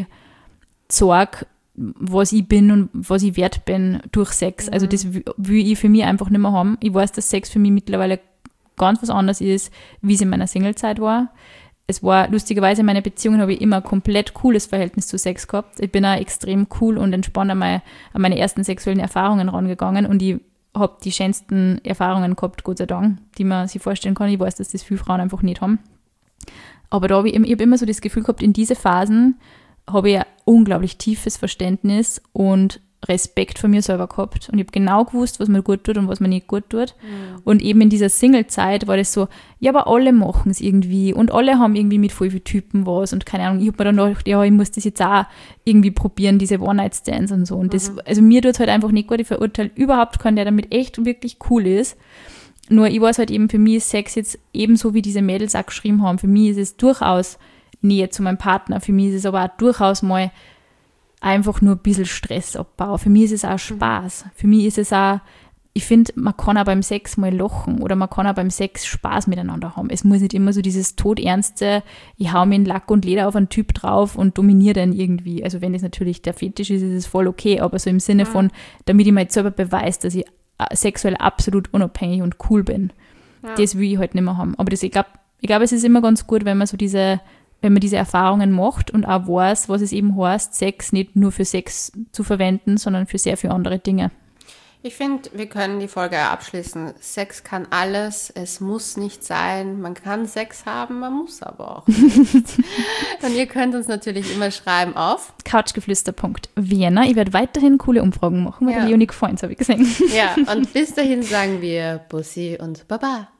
sorge, was ich bin und was ich wert bin durch Sex. Mhm. Also das will ich für mich einfach nicht mehr haben. Ich weiß, dass Sex für mich mittlerweile ganz was anderes ist, wie es in meiner Singlezeit war. Es war, lustigerweise, in meiner Beziehung habe ich immer ein komplett cooles Verhältnis zu Sex gehabt. Ich bin auch extrem cool und entspannt an meine, an meine ersten sexuellen Erfahrungen rangegangen und ich habe die schönsten Erfahrungen gehabt, Gott sei Dank, die man sich vorstellen kann. Ich weiß, dass das viele Frauen einfach nicht haben. Aber da habe ich, ich habe immer so das Gefühl gehabt, in diese Phasen habe ich ein unglaublich tiefes Verständnis und Respekt vor mir selber gehabt. Und ich habe genau gewusst, was mir gut tut und was mir nicht gut tut. Mhm. Und eben in dieser Single-Zeit war das so, ja, aber alle machen es irgendwie und alle haben irgendwie mit voll vielen Typen was und keine Ahnung, ich habe mir dann gedacht, ja, ich muss das jetzt auch irgendwie probieren, diese One-Night-Stands und so. Und das, mhm. also mir tut es halt einfach nicht gut, ich verurteile überhaupt keinen, der damit echt wirklich cool ist. Nur ich weiß halt eben, für mich ist Sex jetzt ebenso, wie diese Mädels auch geschrieben haben. Für mich ist es durchaus Nähe zu meinem Partner, für mich ist es aber auch durchaus mal einfach nur ein bisschen Stressabbau. Für mich ist es auch Spaß. Für mich ist es auch, ich finde, man kann auch beim Sex mal lachen oder man kann auch beim Sex Spaß miteinander haben. Es muss nicht immer so dieses todernste, ich hau mir in Lack und Leder auf einen Typ drauf und dominiere den irgendwie. Also wenn es natürlich der Fetisch ist, ist es voll okay, aber so im Sinne mhm. von, damit ich mir jetzt selber beweise, dass ich sexuell absolut unabhängig und cool bin. Ja. Das will ich halt nicht mehr haben. Aber das, ich glaube, ich glaub, es ist immer ganz gut, wenn man so diese wenn man diese Erfahrungen macht und auch weiß, was es eben heißt, Sex nicht nur für Sex zu verwenden, sondern für sehr viele andere Dinge. Ich finde, wir können die Folge abschließen. Sex kann alles, es muss nicht sein. Man kann Sex haben, man muss aber auch nicht. Und ihr könnt uns natürlich immer schreiben auf couchgeflüster punkt vienna. Ich werde weiterhin coole Umfragen machen, weil ja. der Leonie gefallen, habe ich gesehen. Ja, und bis dahin sagen wir Bussi und Baba.